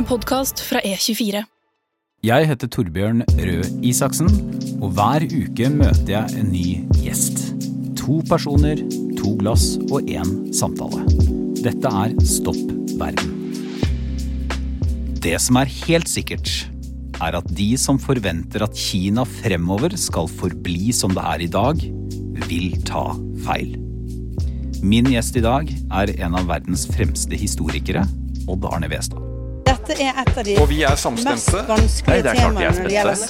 podcast fra E24. Jeg heter Torbjørn Røe Isaksen, og hver uke møter jeg en ny gjest. 2 personer, 2 glass og 1 samtale. Dette Stopp verden. Det som helt sikkert, at de som forventer at Kina fremover skal forbli som det I dag, vil ta feil. Min gjest I dag en av verdens fremste historikere, Odd Arne Westad. Dette et av de og vi mest vanskelige temaene når det gjelder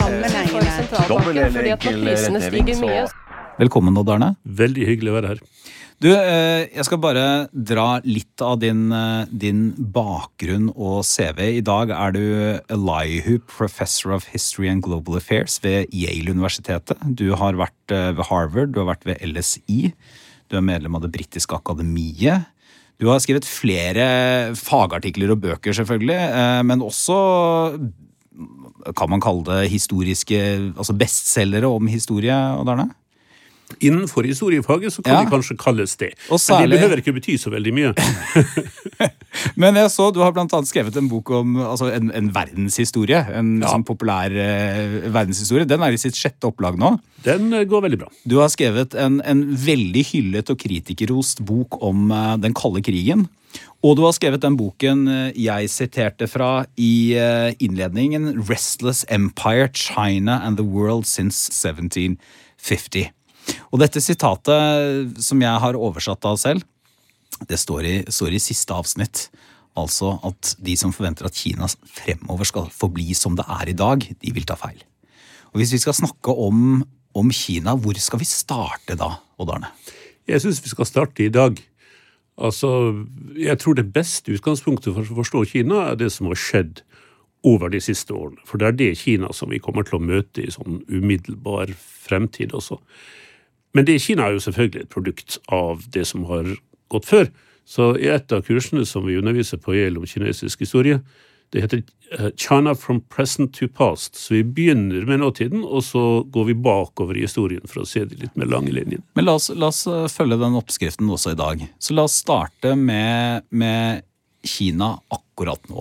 sammenhengene. Velkommen, Odd Arne. Veldig hyggelig å være her. Du, jeg skal bare dra litt av din bakgrunn og CV. I dag du Elihu Professor of History and Global Affairs ved Yale-universitetet. Du har vært ved Harvard, du har vært ved LSI. Du medlem av det britiske akademiet. Du har skrevet flere fagartikler og bøker selvfølgelig, men også, kan man kalle det historiske, altså bestsellere om historie, Odd Arne? Innenfor historiefaget så kan det kanskje kalles det. Særlig... Men det behøver ikke bety så veldig mye. Men jeg så, du har blant annet skrevet en bok om altså en verdenshistorie, en sånn populær verdenshistorie. Den I sitt 6. opplag nå. Den går veldig bra. Du har skrevet en veldig hyllet og kritikerrost bok om den kalde krigen. Og du har skrevet den boken jeg siterte fra I innledningen, Restless Empire, China and the World since 1750. Og dette sitatet som jeg har oversatt av selv, det står I siste avsnitt, altså at de som forventer at Kina fremover skal forbli som det I dag, de vil ta feil. Og hvis vi skal snakke om Kina, hvor skal vi starte da, Odd Arne? Jeg synes vi skal starte I dag. Altså, jeg tror det beste utgangspunktet for å forstå Kina det som har skjedd over de siste årene. For det det Kina som vi kommer til å møte I sånn umiddelbar fremtid også. Men det Kina jo selvfølgelig et produkt av det som har gått før. Så I et av kursene som vi underviser på Yale om kinesisk historie, det heter China from present to past. Så vi begynner med nåtiden, og så går vi bakover I historien for å se det litt mer lange linjen. Men la oss følge den oppskriften også I dag. Så la oss starte med Kina akkurat nå.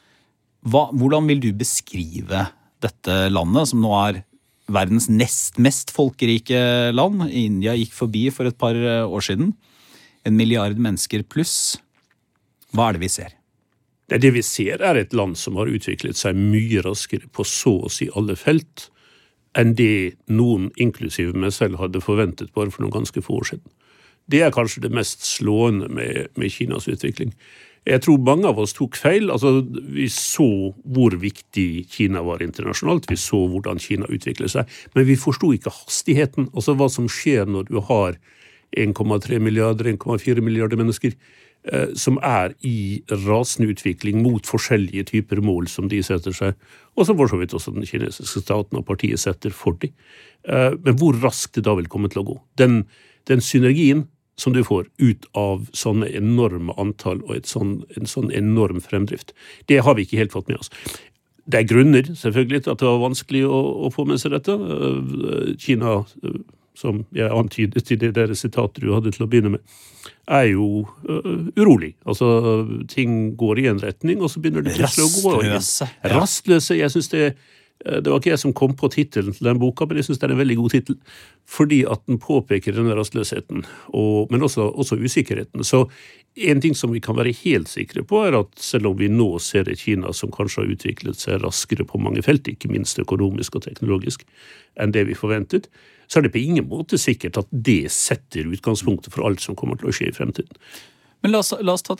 Hvordan vil du beskrive dette landet, som nå verdens nest mest folkerike land? India gikk forbi for et par år siden. 1 milliard mennesker pluss. Hva det vi ser? Det vi ser et land som har utviklet seg mye raskere på så å si alle felt enn det noen, inklusive meg selv, hadde forventet bare for noen ganske få år siden. Det kanskje det mest slående med Kinas utvikling. Jeg tror mange av oss tok feil. Altså, vi så hvor viktig Kina var internasjonalt. Vi så hvordan Kina utviklet seg. Men vi forstod ikke hastigheten. Altså hva som skjer når du har 1,3 milliarder, 1,4 milliarder mennesker som I rasende utvikling mot forskjellige typer mål som de setter seg. Og som for så vidt også den kinesiske staten og partiet setter for dem. Men hvor raskt det da vil komme til å gå. Den synergien som du får ut av sånne enorme antall og en sånn enorm fremdrift. Det har vi ikke helt fått med oss. Det grunner selvfølgelig til at det var vanskelig å få med seg dette. Kina, som jeg antydet I det sitatet du hadde til å begynne med, jo urolig. Altså, ting går I en retning, og så begynner det plutselig å gå igjen. Rastløse, jeg synes det var ikke jeg som kom på titelen til den boka, men jeg synes det en veldig god titel, fordi at den påpeker denne rastløsheten, men også usikkerheten. Så en ting som vi kan være helt sikre på at selv om vi nå ser et Kina som kanskje har utviklet seg raskere på mange felt, ikke minst økonomisk og teknologisk, enn det vi forventet, så det på ingen måte sikkert at det setter utgangspunktet for alt som kommer til å skje I fremtiden. Men la oss ta et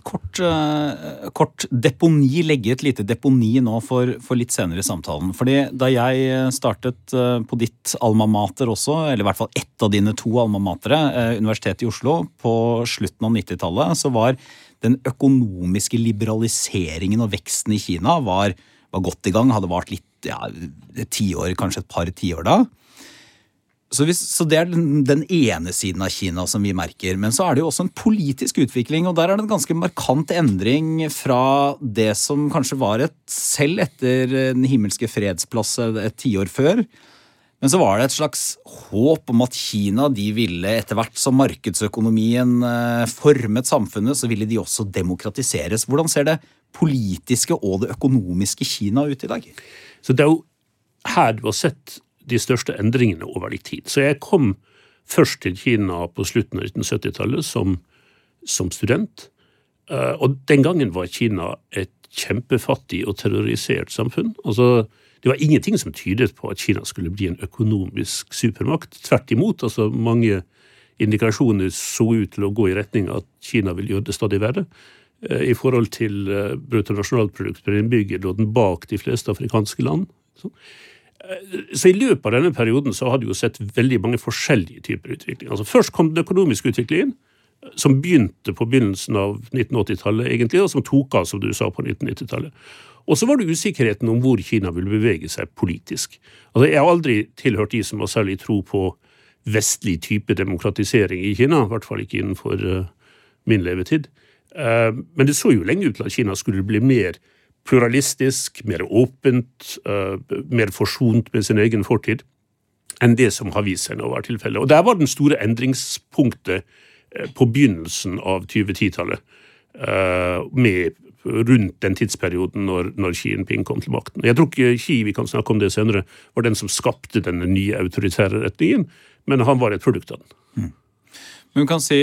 kort deponi, legge et lite deponi nå for litt senere I samtalen. Fordi da jeg startet på ditt alma mater også, eller I hvert fall ett av dine 2 alma matere, Universitetet I Oslo, på slutten av 90-tallet, så var den økonomiske liberaliseringen og veksten I Kina var godt I gang, hadde vart litt, 10 år, kanskje et par 10 år da. Så det den ene siden av Kina som vi merker, men så det jo også en politisk utvikling, og der det en ganske markant endring fra det som kanskje var selv etter den himmelske fredsplass et 10 år før, Men så var det et slags håp om at Kina, de ville etter hvert som markedsøkonomien formet samfunnet, så ville de også demokratiseres. Hvordan ser det politiske og det økonomiske Kina ut i dag? Så det jo her du har sett de største endringene over litt tid. Så jeg kom først til Kina på slutten av 1970-tallet som student, og den gangen var Kina et kjempefattig og terrorisert samfunn. Altså, det var ingenting som tydet på at Kina skulle bli en økonomisk supermakt. Tvert imot, altså mange indikasjoner så ut til å gå i retning at Kina vil gjøre det stadig verre. I forhold til bruttonasjonalprodukt per innbygger lå den bak de fleste afrikanske land. Så i løpet av denne perioden så hadde vi jo sett veldig mange forskjellige typer utvikling. Altså først kom den økonomiske utviklingen, som begynte på begynnelsen av 1980-tallet egentlig, og som tok av, som du sa, på 1990-tallet. Og så var det usikkerheten om hvor Kina ville bevege seg politisk. Altså jeg har aldri tilhørt de som har særlig tro på vestlig type demokratisering i Kina, i hvert fall ikke innenfor min levetid. Men det så jo lenge ut til at Kina skulle bli mer pluralistisk, mer åpent, mer forsont med sin egen fortid, enn det som har vist seg å være tilfellet. Og der var den store endringspunktet på begynnelsen av 2010-tallet, med rundt den tidsperioden når Xi Jinping kom til makten. Jeg tror ikke Xi, vi kan snakke om det senere, var den som skapte denne nye autoritære retningen, men han var et produkt av den. Men vi kan si...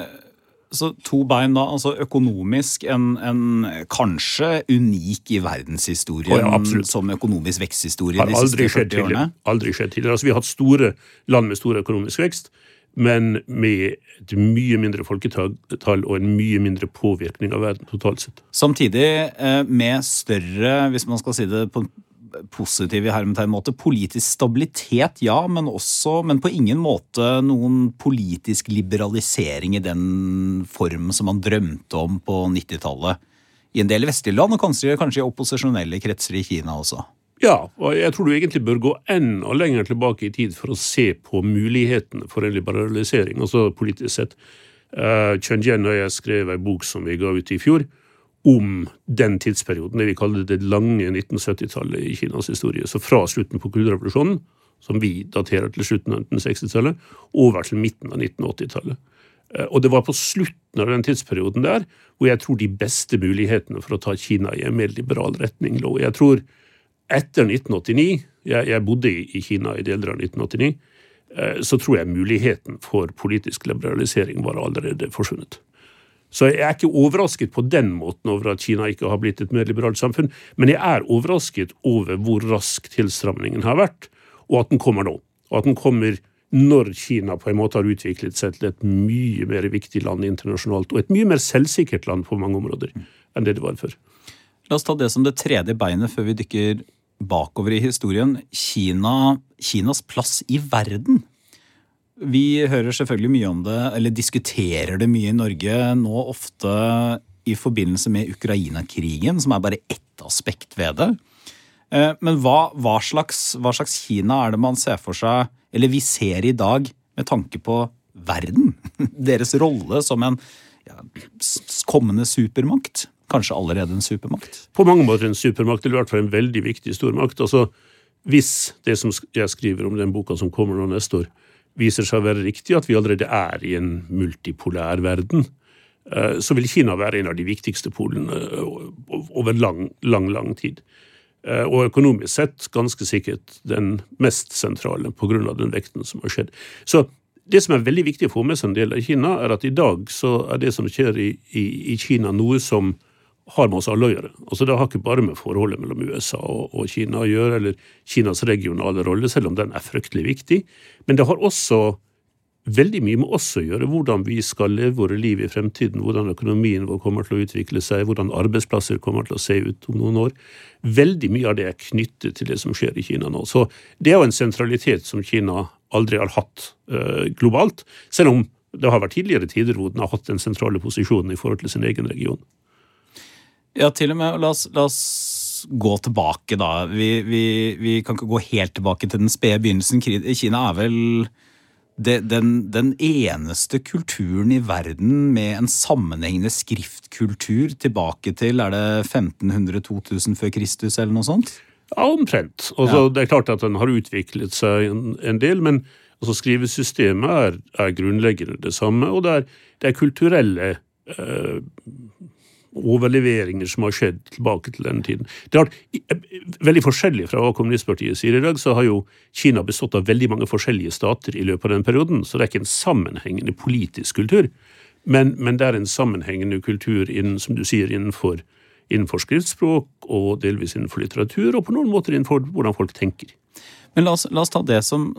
Så to bein da, altså økonomisk en kanskje unik i verdenshistorien som økonomisk veksthistorie de siste 40 årene? Aldri skjedd tidligere. Altså, vi har hatt store land med stor økonomisk vekst, men med et mye mindre folketall og en mye mindre påvirkning av verden totalt sett. Samtidig med større, hvis man skal si det på positiv i hermetegn-måte, politisk stabilitet, ja, men på ingen måte noen politisk liberalisering i den form som man drømte om på 90-tallet i en del vestlige land, og kanskje i opposisjonelle kretser i Kina også. Ja, og jeg tror du egentlig bør gå enda lenger tilbake i tid for å se på mulighetene for en liberalisering, altså politisk sett. Chen Jian og jeg skrev en bok som vi ga ut i fjor, om den tidsperioden, det vi kaller det lange 1970-tallet i Kinas historie. Så fra slutten på kulturrevolusjonen, som vi daterer til slutten av 1960-tallet, over til midten av 1980-tallet. Og det var på slutten av den tidsperioden der, hvor jeg tror de beste mulighetene for å ta Kina i en mer liberal retning lå. Jeg tror etter 1989, jeg bodde i Kina i deler av 1989, så tror jeg muligheten for politisk liberalisering var allerede forsvunnet. Så jeg er ikke overrasket på den måten over at Kina ikke har blitt et mer liberalt samfunn, men jeg er overrasket over hvor rask tilstramningen har vært, og at den kommer nå. Og at den kommer når Kina på en måte har utviklet seg til et mye mer viktig land internasjonalt, og et mye mer selvsikkert land på mange områder enn det var før. La oss ta det som det tredje beinet før vi dykker bakover i historien. Kinas plass i verden. Vi hører selvfølgelig mye om det, eller diskuterer det mye i Norge nå, ofte i forbindelse med Ukraina-krigen, som bare ett aspekt ved det. Men hva slags Kina er det man ser for seg, eller vi ser i dag, med tanke på verden? Deres rolle som en kommende supermakt? Kanskje allerede en supermakt? På mange måter en supermakt, eller i hvert fall en veldig viktig stormakt. Altså, hvis det som jeg skriver om den boka som kommer nå neste år, viser seg å være riktig at vi allerede er i en multipolær verden, så vil Kina være en av de viktigste polene over lang tid. Og økonomisk sett ganske sikkert den mest sentrale på grunn av den vekten som har skjedd. Så det som er veldig viktig å få med seg en del av Kina, er at i dag så er det som skjer i Kina noe som har med oss alle å gjøre. Altså det har ikke bare med forholdet mellom USA og Kina å gjøre, eller Kinas regionale rolle, selv om den er fryktelig viktig. Men det har også veldig mye med oss å gjøre, hvordan vi skal leve våre liv i fremtiden, hvordan økonomien vår kommer til å utvikle seg, hvordan arbeidsplasser kommer til å se ut om noen år. Veldig mye av det er knyttet til det som skjer i Kina nå. Så det er jo en sentralitet som Kina aldri har hatt globalt, selv om det har vært tidligere tider hvor den har hatt den sentrale posisjonen i forhold til sin egen region. Ja, til og med, la oss gå tilbake da. Vi kan ikke gå helt tilbake til den spede begynnelsen. Kina er vel den eneste kulturen i verden med en sammenhengende skriftkultur tilbake til, er det 1500-2000 før Kristus eller noe sånt? Ja, omtrent. Altså, det klart at den har utviklet seg en del, men altså, skrivesystemet er grunnleggende det samme, og det er kulturelle overleveringer som har skjedd tilbake til denne tiden. Det er veldig forskjellig fra hva kommunistpartiet sier i dag, så har jo Kina bestått av veldig mange forskjellige stater i løpet av den perioden, så det er ikke en sammenhengende politisk kultur, men det er en sammenhengende kultur som du sier, innenfor skriftspråk og delvis innenfor litteratur, og på noen måter innenfor hvordan folk tenker. Men la oss ta det som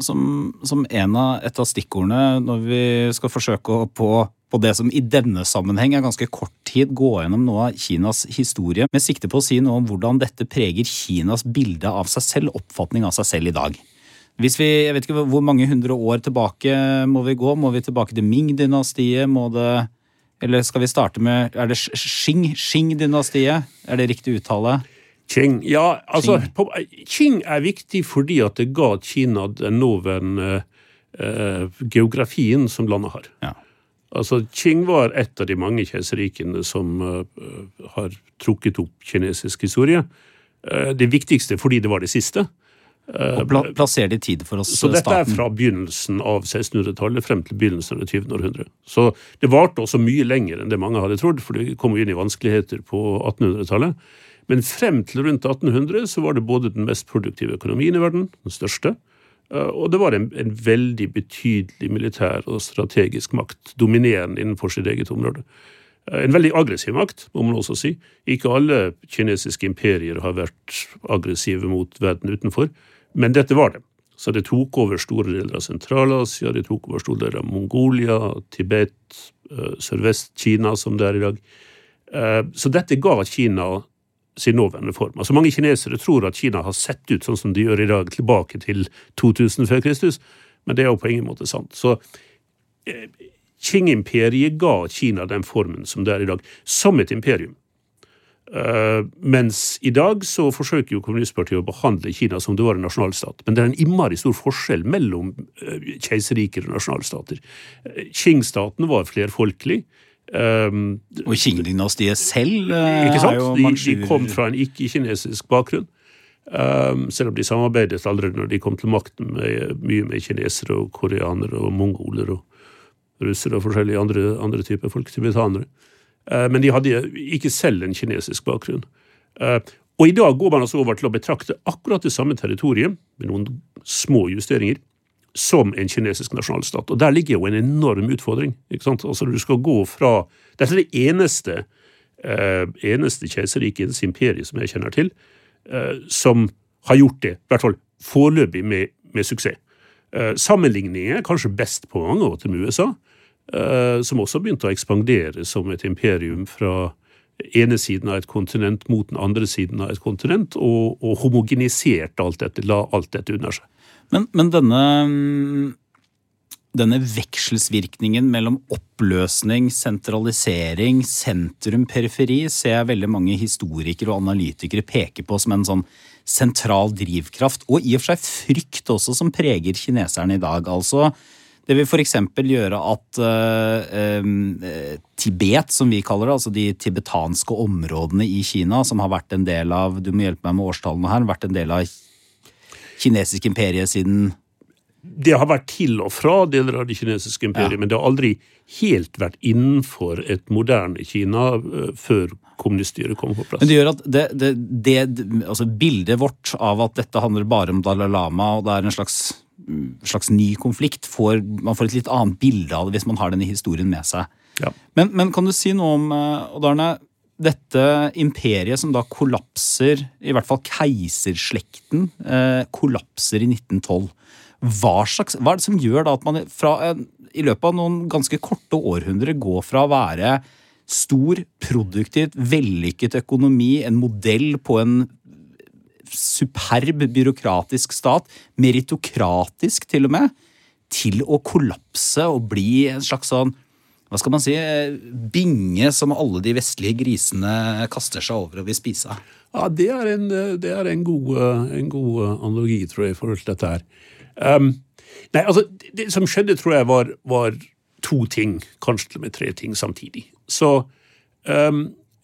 et av stikkordene når vi skal forsøke på det som i denne sammenheng ganske kort tid gå gjennom noe av Kinas historie, med sikte på å si noe om hvordan dette preger Kinas bilde av seg selv, oppfatning av seg selv i dag. Jeg vet ikke hvor mange 100 år tilbake må vi gå, må vi tilbake til Ming-dynastiet, eller skal vi starte med, er det Qing-dynastiet? Er det riktig uttale? Qing, ja, altså Qing er viktig fordi at det ga Kina den nåværende geografien som landet har. Ja. Altså, Qing var et av de mange keiserrikene som har trukket opp kinesisk historie. Det viktigste fordi det var det siste. Og plasser det i tid for oss så dette staten. Fra begynnelsen av 1600-tallet frem til begynnelsen av det 20. århundre. Så det varte også mye lenger enn det mange hadde trodd, for det kom jo inn i vanskeligheter på 1800-tallet. Men frem til rundt 1800 så var det både den mest produktive økonomien i verden, den største, og det var en veldig betydelig militær og strategisk makt, dominerende innenfor sitt eget område. En veldig aggressiv makt, må man også si. Ikke alle kinesiske imperier har vært aggressive mot verden utenfor, men dette var det. Så det tok over store deler av Sentral-Asia, det tok over store deler av Mongolia, Tibet, Sørvest-Kina som det er i dag. Så dette ga Kina sin nåværende form. Altså mange kinesere tror at Kina har sett ut sånn som de gjør i dag, tilbake til 2000 før Kristus, men det er jo på ingen måte sant. Så Qing-imperiet ga Kina den formen som det er i dag, som et imperium. Mens i dag så forsøker jo kommunistpartiet å behandle Kina som det var en nasjonalstat, men det er en innmari stor forskjell mellom keiserriker og nasjonalstater. Qing-staten var flerfolkelig, og Qing-dynastiet selv ikke sant? De kom fra en ikke-kinesisk bakgrunn, selv om de samarbeidet allerede når de kom til makten mye med kinesere og koreanere og mongoler og russere og forskjellige andre typer folk, tibetanere. Men de hadde ikke selv en kinesisk bakgrunn. Og i dag går man altså over til å betrakte akkurat det samme territoriet, med noen små justeringer, som en kinesisk nasjonalstat. Og der ligger jo en enorm utfordring, ikke sant? Altså du skal gå fra, dette er det eneste keiserrikets imperie som jeg kjenner til, som har gjort det, i hvert fall foreløpig med suksess. Sammenligningen er kanskje best på mange måter med USA, som også begynte å ekspandere som et imperium fra ene siden av et kontinent mot den andre siden av et kontinent, og homogeniserte alt dette, la alt dette under seg. Men denne vekselsvirkningen mellom oppløsning, sentralisering, sentrum, periferi, ser jeg veldig mange historikere og analytikere peke på som en sånn sentral drivkraft, og i og for seg frykt også som preger kineserne i dag. Altså, det vil for eksempel gjøre at Tibet, som vi kaller det, altså de tibetanske områdene i Kina, som har vært en del av, du må hjelpe meg med årstallene her, vært en del av kinesisk imperie siden... Det har vært til og fra deler av det kinesiske imperiet, men det har aldri helt vært innenfor et moderne Kina før kommuniststyret kom på plass. Men det gjør at altså bildet vårt av at dette handler bare om Dalai Lama, og det er en slags ny konflikt, man får et litt annet bilde av det hvis man har denne historien med seg. Ja. Men kan du si noe om, Odd-Arne, dette imperiet som da kollapser, i hvert fall keiserslekten, kollapser i 1912. Hva er det som gjør da at man i løpet av noen ganske korte århundre går fra å være stor, produktivt, vellykket økonomi, en modell på en superb byråkratisk stat, meritokratisk til og med, til å kollapse og bli en slags sånn, hva skal man si, binge som alle de vestlige grisene kaster seg over og vil spise? Ja, det er en god analogi, tror jeg, i forhold til dette her. Nei, altså, det som skjedde, tror jeg, var to ting, kanskje til og med tre ting samtidig. Så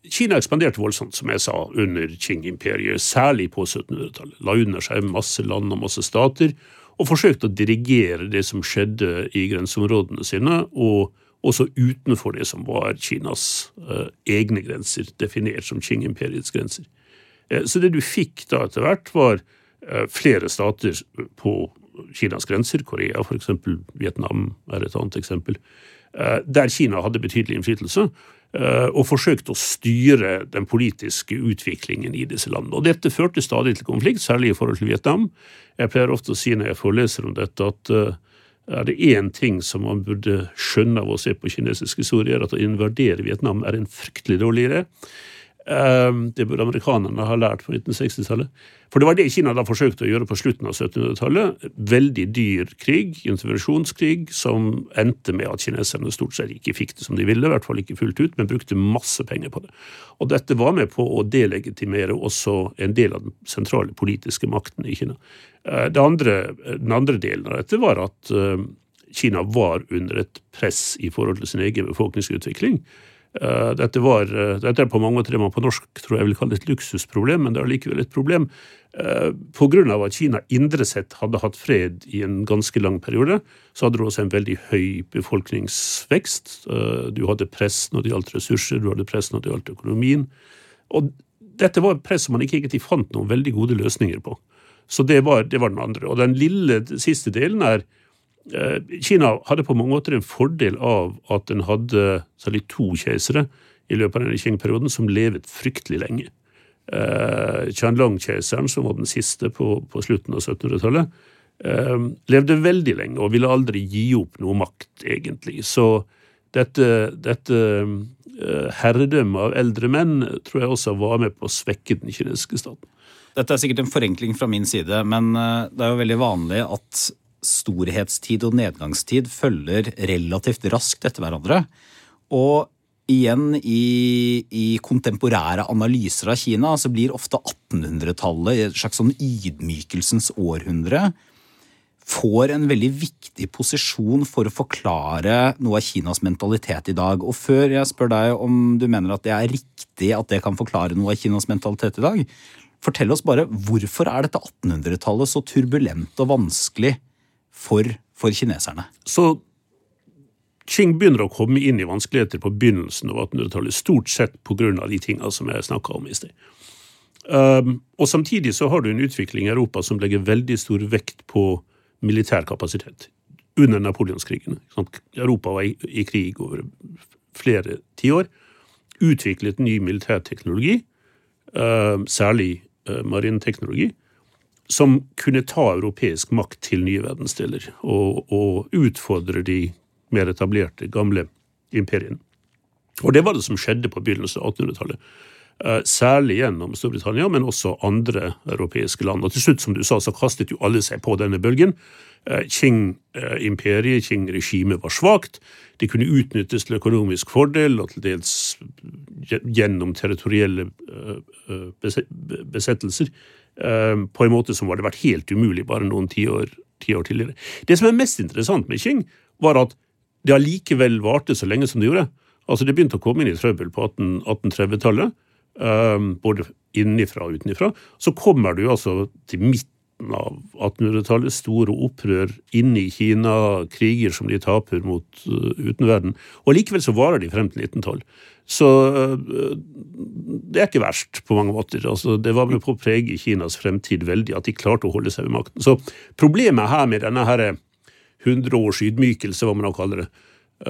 Kina ekspanderte voldsomt, som jeg sa, under Qing-imperiet, særlig på 1700-tallet. La under seg masse land og masse stater, og forsøkte å dirigere det som skjedde i grenseområdene sine, og også utenfor det som var Kinas egne grenser, definert som Qing-imperiets grenser. Så det du fikk da etter hvert var flere stater på Kinas grenser, Korea for eksempel, Vietnam et annet eksempel, der Kina hadde betydelig innflytelse, og forsøkte å styre den politiske utviklingen i disse landene. Og dette førte stadig til konflikt, særlig i forhold til Vietnam. Jeg pleier ofte å si når jeg foreleser om dette at det en ting som man burde skjønne av å se på kinesisk historie, at å invadere Vietnam en fryktelig dårlig idé. Det burde amerikanerne ha lært på 1960-tallet. For det var det Kina da forsøkte å gjøre på slutten av 1700-tallet. Veldig dyr krig, intervensjonskrig, som endte med at kineserne stort sett ikke fikk det som de ville, i hvert fall ikke fullt ut, men brukte masse penger på det. Og dette var med på å delegitimere også en del av den sentrale politiske makten i Kina. Den andre delen av dette var at Kina var under et press i forhold til sin egen befolkningsutvikling. Dette på mange måter det man på norsk tror jeg vil kalle et luksusproblem, men det likevel et problem på grunn av at Kina indre sett hadde hatt fred i en ganske lang periode, så hadde du også en veldig høy befolkningsvekst. Du hadde press når det gjaldt ressurser, du hadde press når det gjaldt økonomien, og dette var et press som man ikke egentlig fant noen veldig gode løsninger på. Så det var den andre. Og den lille siste delen Kina hadde på mange måter en fordel av at den hadde særlig 2 keisere i løpet av denne Qing-perioden som levet fryktelig lenge. Qianlong-keiseren, som var den siste på slutten av 1700-tallet, levde veldig lenge og ville aldri gi opp noe makt, egentlig. Så dette herredømmet av eldre menn tror jeg også var med på å svekke den kinesiske staten. Dette sikkert en forenkling fra min side, men det jo veldig vanlig at storhetstid og nedgangstid følger relativt raskt etter hverandre. Og igjen i kontemporære analyser av Kina så blir ofte 1800-tallet et slags sånn ydmykelsens århundre, får en veldig viktig posisjon for å forklare noe av Kinas mentalitet i dag. Og før jeg spør deg om du mener at det riktig at det kan forklare noe av Kinas mentalitet i dag, fortell oss bare, hvorfor dette 1800-tallet så turbulent og vanskelig for kineserne? Så Qing begynner å komme inn i vanskeligheter på begynnelsen av 1800-tallet, stort sett på grunn av de tingene som jeg snakket om i sted. Og samtidig så har du en utvikling i Europa som legger veldig stor vekt på militær kapasitet under Napoleonskrigene. Europa var i krig over flere tiår, utviklet ny militærteknologi, særlig marinteknologi, som kunne ta europeisk makt til nye verdensdeler og utfordre de mer etablerte gamle imperiene. Og det var det som skjedde på begynnelsen av 1800-tallet. Særlig gjennom Storbritannia, men også andre europeiske land. Og til slutt, som du sa, så kastet jo alle seg på denne bølgen. Qing-imperiet, Qing-regimet var svagt. De kunne utnyttes til økonomisk fordel, og til dels gjennom territorielle besettelser, på en måte som hadde vært helt umulig bare noen tiår tidligere. Det som mest interessant med Qing var at det allikevel varte så lenge som det gjorde. Altså det begynte å komme inn i trøbbel på 1830-tallet, både innifra og utenifra. Så kommer du altså til midten av 1800-tallet, store opprør inne i Kina, kriger som de taper mot utenverden. Og likevel så varer de frem til 1912. Så det ikke verst på mange måter. Altså, det var med på å prege Kinas fremtid veldig, at de klarte å holde seg ved makten. Så problemet her med denne her 100 års ydmykelse, hva man kaller det,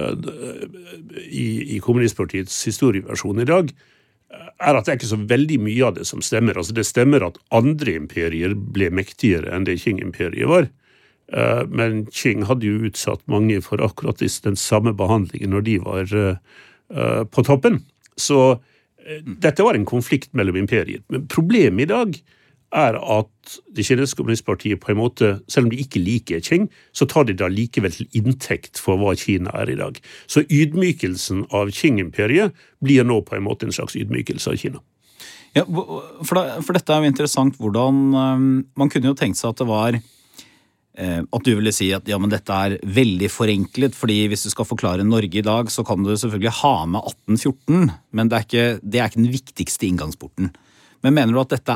i kommunistpartiets historieversjon i dag, at det ikke så veldig mye av det som stemmer. Altså det stemmer at andre imperier ble mektigere enn det Qing-imperiet var. Men Qing hadde jo utsatt mange for akkurat den samme behandlingen når de var på toppen. Så dette var en konflikt mellom imperiet. Men problemet i dag at det kinesiske kommunistpartiet på en måte, selv om de ikke liker Qing, så tar de da likevel til inntekt for hva Kina i dag. Så ydmykelsen av Qing-imperiet blir nå på en måte en slags ydmykelse av Kina. Ja, for dette jo interessant hvordan man kunne jo tenkt seg at det var at du ville si at ja, men dette veldig forenklet, fordi hvis du skal forklare Norge i dag, så kan du selvfølgelig ha med 1814, men det ikke den viktigste inngangsporten. Men mener du at dette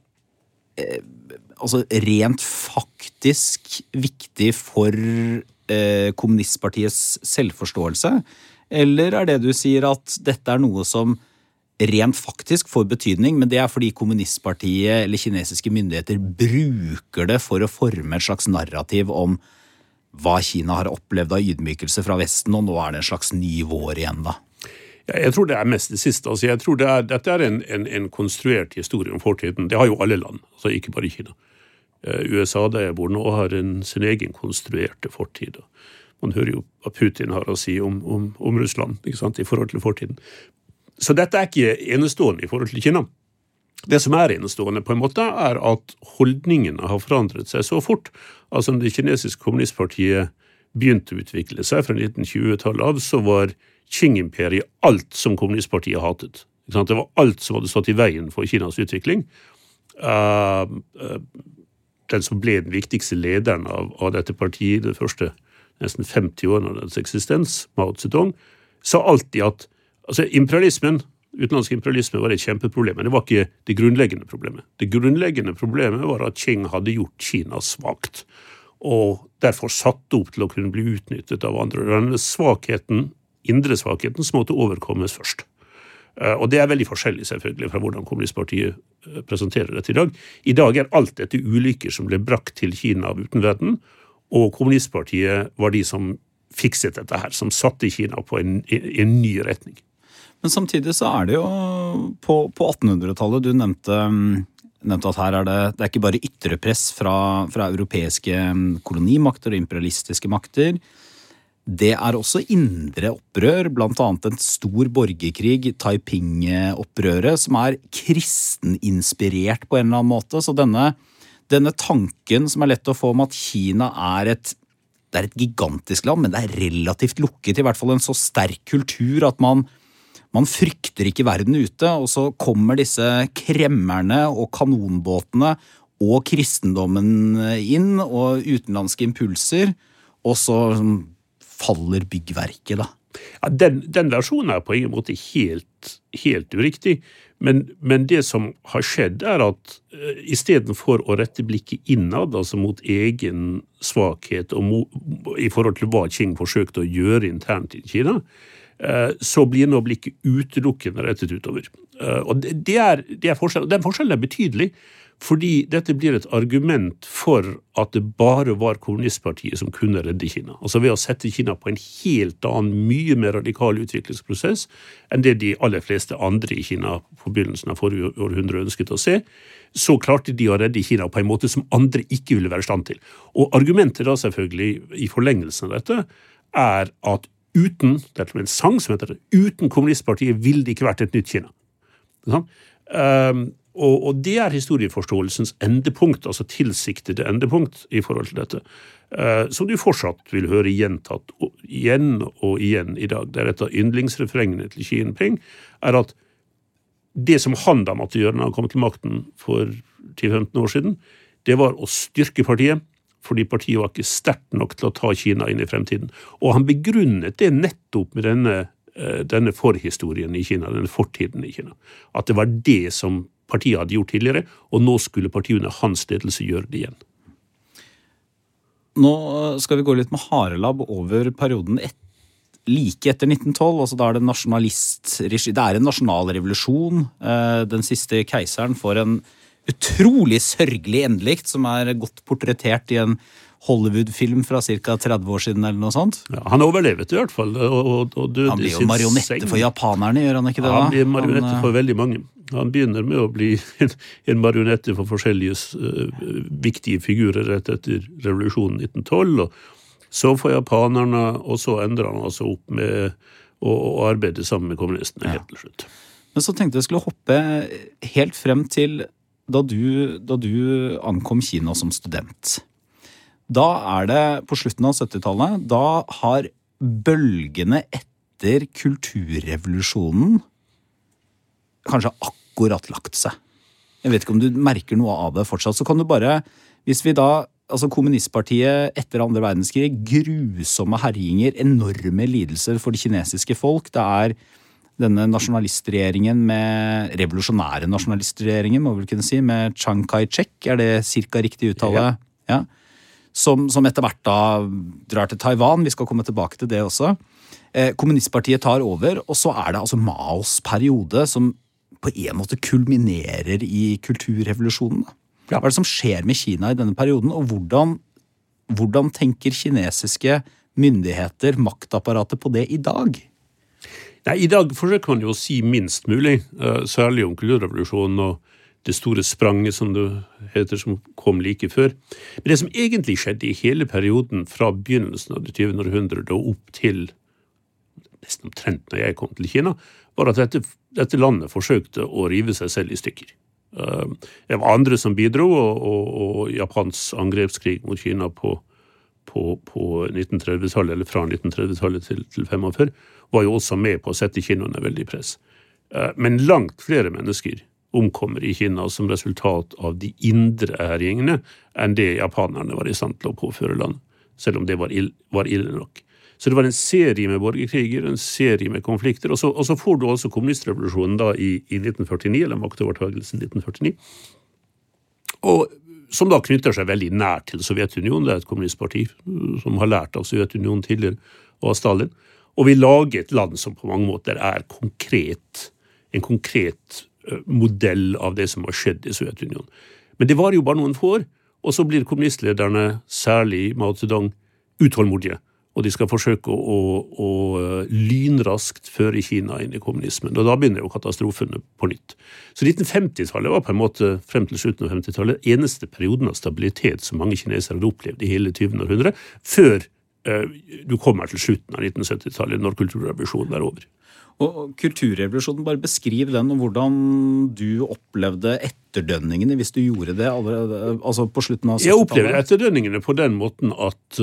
altså rent faktisk viktig for kommunistpartiets selvforståelse, eller det du sier at dette noe som rent faktisk får betydning, men det fordi kommunistpartiet eller kinesiske myndigheter bruker det for å forme et slags narrativ om hva Kina har opplevd av ydmykelse fra Vesten, og nå det en slags ny vår igjen da? Jeg tror det mest det siste. Altså, jeg tror dette en konstruert historie om fortiden. Det har jo alle land, altså ikke bare Kina. USA, der jeg bor nå, har sin egen konstruerte fortid. Man hører jo hva Putin har å si om Russland, ikke sant, i forhold til fortiden. Så dette ikke enestående i forhold til Kina. Det som enestående på en måte at holdningene har forandret seg så fort. Altså når det kinesiske kommunistpartiet begynte å utvikle seg fra 1920-tallet av, så var Qing-imperiet alt som kommunistpartiet hatet. Det var alt som hadde stått i veien for Kinas utvikling. Den som ble den viktigste lederen av dette partiet, det første nesten 50 årene av dets eksistens, Mao Zedong, sa alltid at utenlandsk imperialisme var et kjempeproblem, men det var ikke det grunnleggende problemet. Det grunnleggende problemet var at Qing hadde gjort Kina svagt, og derfor satt opp til å kunne bli utnyttet av andre. Denne svakheten, indre svakheten, som måtte overkommes først. Og det veldig forskjellig selvfølgelig fra hvordan kommunistpartiet presenterer dette i dag. I dag alt dette ulykker som ble brakt til Kina av utenverden, og kommunistpartiet var de som fikset dette her, som satte Kina på en ny retning. Men samtidig så det jo på 1800-tallet, du nevnte at her det ikke bare ytre press fra europeiske kolonimakter og imperialistiske makter. Det også indre opprør, blant annet en stor borgerkrig, Taiping-opprøret, som kristeninspirert på en eller annen måte. Så denne tanken som lett å få om at Kina det et gigantisk land, men det relativt lukket, i hvert fall en så sterk kultur at man frykter ikke verden ute, og så kommer disse kremmerne og kanonbåtene og kristendommen inn, og utenlandske impulser, og så faller byggverket da. Ja, den versjonen på ingen måte helt uriktig, men det som har skjedd at i stedet for å rette blikket innad, altså mot egen svakhet og i forhold til hva Qing forsøkte å gjøre internt i Kina, så blir nå blikket utelukkende rettet utover. Og det forskjell. Den forskjellen betydelig, fordi dette blir et argument for at det bare var kommunistpartiet som kunne redde Kina. Altså ved å sette Kina på en helt annen, mye mer radikal utviklingsprosess enn det de aller fleste andre i Kina på begynnelsen av forrige århundre ønsket å se, så klarte de å redde Kina på en måte som andre ikke ville være stand til. Og argumentet da selvfølgelig i forlengelsen av dette at det en sang som heter det, uten kommunistpartiet ville det ikke vært et nytt Kina. Sånn? Og det historieforståelsens endepunkt, altså tilsiktede endepunkt i forhold til dette, som du fortsatt vil høre gjentatt igjen og igjen i dag. Det et av yndlingsrefrengene til Xi Jinping, at det som han da måtte gjøre når han kom til makten for 10-15 år siden, det var å styrke partiet, fordi partiet var ikke sterkt nok til å ta Kina inn i fremtiden. Og han begrunnet det nettopp med denne forhistorien i Kina, denne fortiden i Kina. At det var det som partiet hadde gjort tidligere, og nå skulle partiet under hans ledelse gjøre det igjen. Nå skal vi gå litt med harelabb over perioden like etter 1912, altså da det nasjonalistregi. Det en nasjonal revolusjon. Den siste keiseren får en utrolig sørgelig endelikt, som godt portrettert i en Hollywood-film fra cirka 30 år siden eller noe sånt. Ja, han overlevet i hvert fall, og døde han blir jo marionette for japanerne, gjør han ikke det da? Han blir marionette for veldig mange. Han begynner med å bli en marionette for forskjellige viktige figurer rett etter revolusjonen 1912, og så for japanerne, og så endrer han altså opp med å arbeide sammen med kommunistene helt til slutt. Men så tenkte jeg skulle hoppe helt frem til da du ankom Kina som student. Da det på slutten av 70-tallet, da har bølgene etter kulturrevolusjonen kanskje akkurat lagt seg. Jeg vet ikke om du merker noe av det fortsatt, så kan du bare, hvis vi da altså kommunistpartiet etter andre verdenskrig, grusomme herjinger, enorme lidelser for det kinesiske folk. Det denne nasjonalistregjeringen revolusjonære nasjonalistregjeringen, må vi vel kunne si, med Chiang Kai-shek, det cirka riktig uttale? Ja. Som etter hvert da drar til Taiwan, vi skal komme tilbake til det også. Kommunistpartiet tar over, og så det altså Maos periode som på en måte kulminerer i kulturrevolusjonen. Hva det som skjer med Kina i denne perioden, og hvordan tenker kinesiske myndigheter, maktapparatet på det i dag? Nei, i dag forsøker man jo å si minst mulig, særlig om kulturrevolusjonen og det store spranget som det heter, som kom like før. Men det som egentlig skjedde i hele perioden fra begynnelsen av det 20. århundre og opp til nesten omtrent når jeg kom til Kina, var at dette landet forsøkte å rive seg selv i stykker. Det var andre som bidro, og Japans angrepskrig mot Kina på 1930-tallet, eller fra 1930-tallet til 1945, var jo også med på å sette Kina under veldig press. Men langt flere mennesker omkommer i Kina som resultat av de indre herjingene enn det japanerne var i stand til å påføre land, selv om det var ille nok. Så det var en serie med borgerkriger, en serie med konflikter, og så får du altså kommunistrevolusjonen da i 1949, eller maktovertagelsen 1949, og som da knytter seg veldig nær til Sovjetunionen. Det et kommunistparti som har lært av Sovjetunionen tidligere og av Stalin. Og vi lager et land som på mange måter en konkret modell av det som har skjedd i Sovjetunionen. Men det var jo bare noen få år, og så blir kommunistlederne, særlig Mao Zedong, utålmodige. Og de skal forsøke å lynraskt føre Kina inn i kommunismen. Og da begynner jo katastrofene på nytt. Så 1950-tallet var på en måte, frem til slutten av 50-tallet, eneste perioden av stabilitet som mange kinesere hadde opplevd i hele 20. århundre, før du kommer til slutten av 1970-tallet, når kulturrevolusjonen over. Og kulturrevolusjonen, bare beskriv den, og hvordan du opplevde etterdønningene, hvis du gjorde det altså på slutten av 70-tallet? Jeg opplevde etterdønningene på den måten at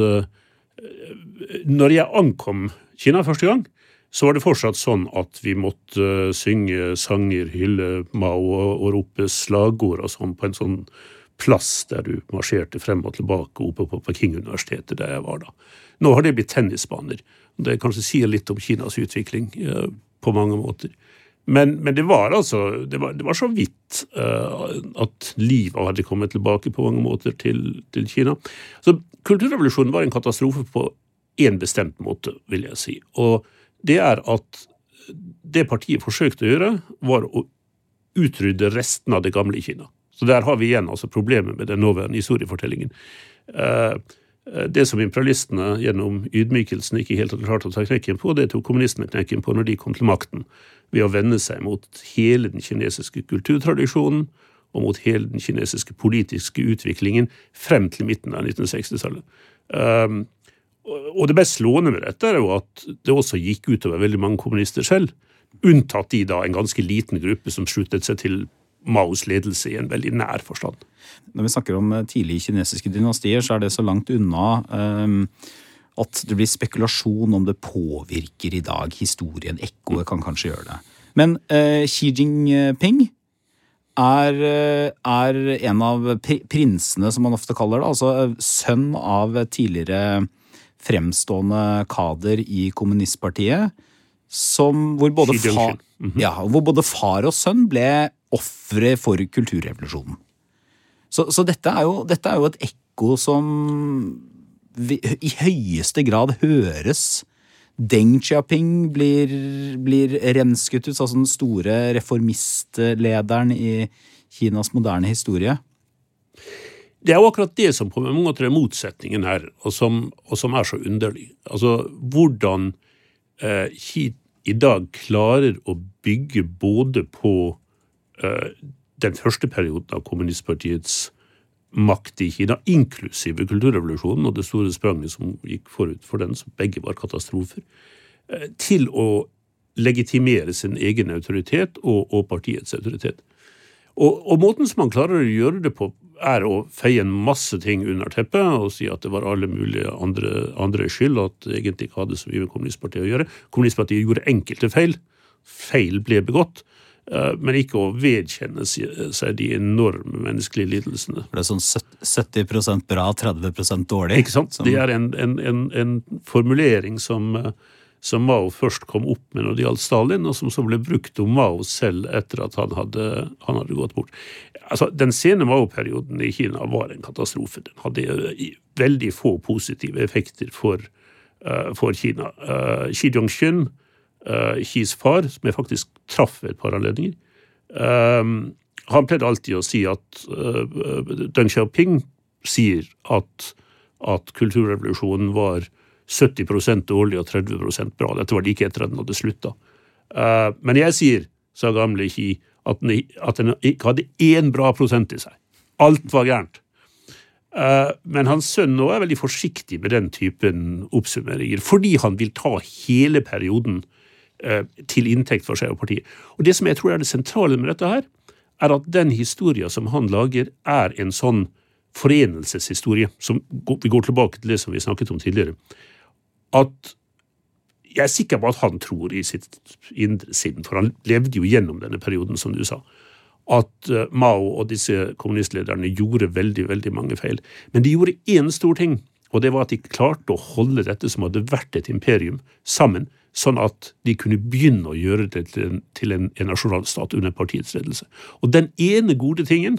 når jeg ankom Kina første gang, så var det fortsatt sånn at vi måtte synge sanger, hylle Mao og rope slagord og sånn på en sånn plass der du marsjerte frem og tilbake oppe på Peking-universitetet der jeg var da. Nå har det blitt tennisbaner. Det kanskje sier litt om Kinas utvikling på mange måter. Men det var altså, det var så vidt at livet hadde kommet tilbake på mange måter til Kina. Så kulturrevolusjonen var en katastrofe på en bestemt måte, vil jeg si. Og det at det partiet forsøkte å gjøre, var å utrydde resten av det gamle Kina. Så der har vi igjen altså problemet med den nåværende historiefortellingen. Det som imperialistene gjennom ydmykelsen ikke helt hadde klart å ta knekken på, det tok kommunistene knekken på når de kom til makten, ved å vende seg mot hele den kinesiske kulturtradisjonen og mot hele den kinesiske politiske utviklingen frem til midten av 1960-tallet. Og det mest slående med dette jo at det også gikk utover veldig mange kommunister selv, unntatt de da en ganske liten gruppe som sluttet seg til Maos ledelse i en veldig nær forstand. Når vi snakker om tidlige kinesiske dynastier, så det så langt unna at det blir spekulasjon om det påvirker i dag historien. Ekkoet kan kanskje gjøre det. Men Xi Jinping er en av prinsene, som man ofte kaller det, altså sønn av tidligere fremstående kader i kommunistpartiet, hvor både far og sønn ble ofre for kulturrevolusjonen. Så dette er jo et ekko som i høyeste grad høres. Deng Xiaoping blir renskutt ut, altså den store reformistlederen i Kinas moderne historie. Det jo akkurat det som på mange måter motsetningen her, og som så underlig. Altså, hvordan Xi i dag klarer å bygge både på den første perioden av kommunistpartiets makt i Kina, inklusive kulturrevolusjonen og det store spranget som gikk forut for den, som begge var katastrofer, til å legitimere sin egen autoritet og partiets autoritet. Og måten som man klarer å gjøre det på å feie en masse ting under teppet og si at det var alle mulige andre skyld, at det egentlig ikke hadde så mye med kommunistpartiet å gjøre. Kommunistpartiet gjorde enkelte feil. Feil ble begått. men ikke å vedkjenne seg de enorme menneskelige lidelsene. Det sånn 70% bra, 30% dårlig. Ikke sant? Det en formulering som Mao først kom opp med når det gjaldt Stalin, og som så ble brukt om Mao selv etter at han hadde gått bort. Altså, den sene Mao-perioden i Kina var en katastrofe. Den hadde veldig få positive effekter for Kina. Xi Jinping, Xis far, som jeg faktisk traff ved et par anledninger, han pleide alltid å si at Deng Xiaoping sier at kulturrevolusjonen var 70% dårlig og 30% bra. Dette var like etter at den hadde sluttet. Men jeg sier, sa gamle Xi, at den ikke hadde 1 bra prosent i seg. Alt var gærent. Men hans sønn nå veldig forsiktig med den typen oppsummeringer, fordi han vil ta hele perioden til inntekt for seg og partiet. Og det som jeg tror det sentrale med dette her, at den historien som han lager en sånn forenelseshistorie, som vi går tilbake til det som vi snakket om tidligere, at jeg sikker på at han tror i sitt indre sinn, for han levde jo gjennom denne perioden, som du sa, at Mao og disse kommunistlederne gjorde veldig, veldig mange feil. Men de gjorde en stor ting, og det var at de klarte å holde dette som hadde vært et imperium sammen, sånn at de kunne begynne å gjøre det til en nasjonalstat under partiets ledelse. Og den ene gode tingen,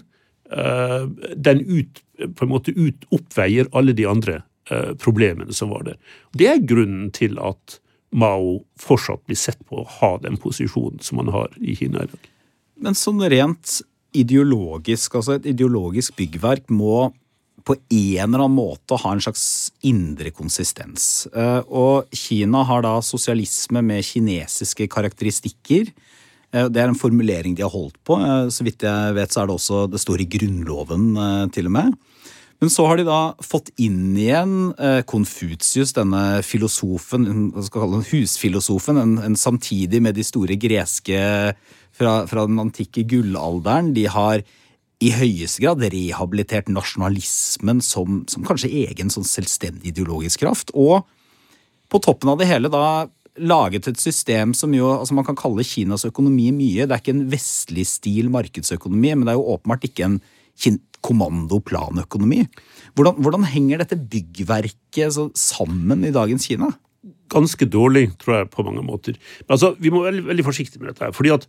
den på en måte oppveier alle de andre problemene som var der. Det grunnen til at Mao fortsatt blir sett på å ha den posisjonen som han har i Kina i dag. Men sånn rent ideologisk, altså et ideologisk byggverk må på en eller annen måte ha en slags indre konsistens. Og Kina har da sosialisme med kinesiske karakteristikker. Det en formulering de har holdt på. Så vidt jeg vet så det også, det står i grunnloven til og med. Men så har de da fått inn igjen Konfutsius, denne filosofen, hva skal kalle den, husfilosofen, en samtidig med de store greske fra den antikke gullalderen. De har i høyeste grad rehabilitert nasjonalismen som kanskje egen sånn selvstendig ideologisk kraft, og på toppen av det hele da laget et system som jo, altså man kan kalle Kinas økonomi mye, det ikke en vestlig stil markedsøkonomi, men det jo åpenbart ikke en kommandoplanøkonomi. Hvordan henger dette byggverket sammen i dagens Kina? Ganske dårlig, tror jeg, på mange måter. Men altså, vi må være veldig forsiktige med dette her, fordi at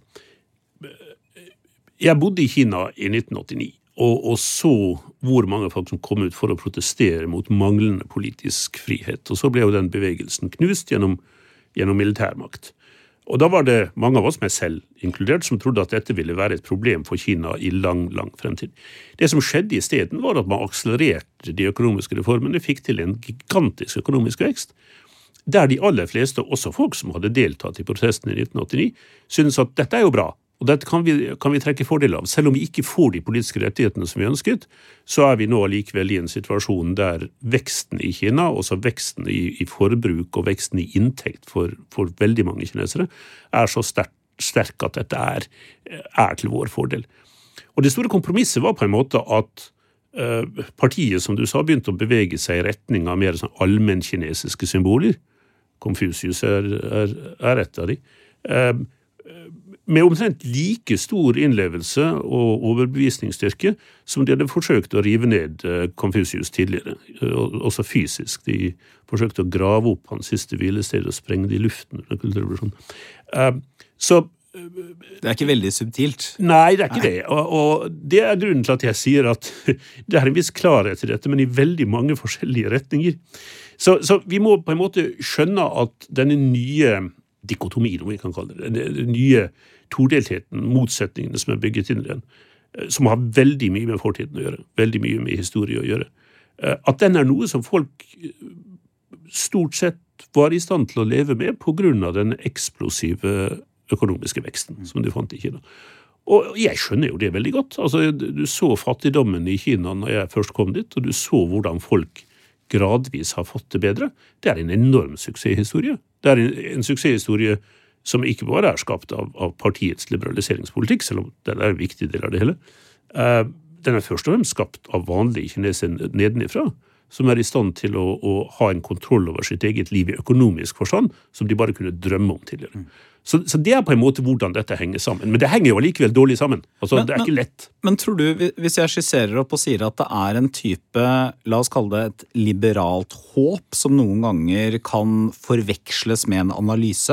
jeg bodde i Kina i 1989, og så hvor mange folk som kom ut for å protestere mot manglende politisk frihet. Og så ble jo den bevegelsen knust gjennom militærmakt. Og da var det mange av oss, meg selv inkludert, som trodde at dette ville være et problem for Kina i lang fremtid. Det som skjedde i stedet var at man akselererte de økonomiske reformene, fikk til en gigantisk økonomisk vekst, der de aller fleste, også folk som hadde deltatt i protesten i 1989, synes at dette jo bra, og dette kan vi trekke fordel av. Selv om vi ikke får de politiske rettighetene som vi ønsket, så vi nå likevel i en situasjon der veksten i Kina, også veksten i forbruk og veksten i inntekt for veldig mange kinesere, så sterk at dette til vår fordel. Og det store kompromisset var på en måte at partiet, som du sa, begynte å bevege seg i retning av mer sånn allmennkinesiske symboler. Konfusius et av de. Med omtrent like stor innlevelse og overbevisningsstyrke som de hadde forsøkt å rive ned Konfusius tidligere, også fysisk. De forsøkte å grave opp hans siste hvilested og sprenge det i luften under kulturrevolusjonen. Så det ikke veldig subtilt. Nei, det ikke det. Og det grunnen til at jeg sier at det en viss klarhet i dette, men i veldig mange forskjellige retninger. Så vi må på en måte skjønne at denne nye dikotomien, om vi kan kalle det, den nye todeltheten, motsetningene som bygget inn i den, som har veldig mye med fortiden å gjøre, veldig mye med historie å gjøre, at den noe som folk stort sett var i stand til å leve med på grunn av den eksplosive økonomiske veksten som du fant i Kina. Og jeg skjønner jo det veldig godt. Altså, du så fattigdommen i Kina når jeg først kom dit, og du så hvordan folk gradvis har fått det bedre. Det en enorm suksesshistorie. Det en suksesshistorie som ikke bare skapt av partiets liberaliseringspolitikk, selv om det en viktig del av det hele. Den først og fremst skapt av vanlige kinesere nedenifra, som i stand til å ha en kontroll over sitt eget liv i økonomisk forstand, som de bare kunne drømme om tidligere. Så det på en måte hvordan dette henger sammen. Men det henger jo likevel dårlig sammen. Altså, det ikke lett. Men tror du, hvis jeg skisserer opp og sier at det en type, la oss kalle det et liberalt håp, som noen ganger kan forveksles med en analyse,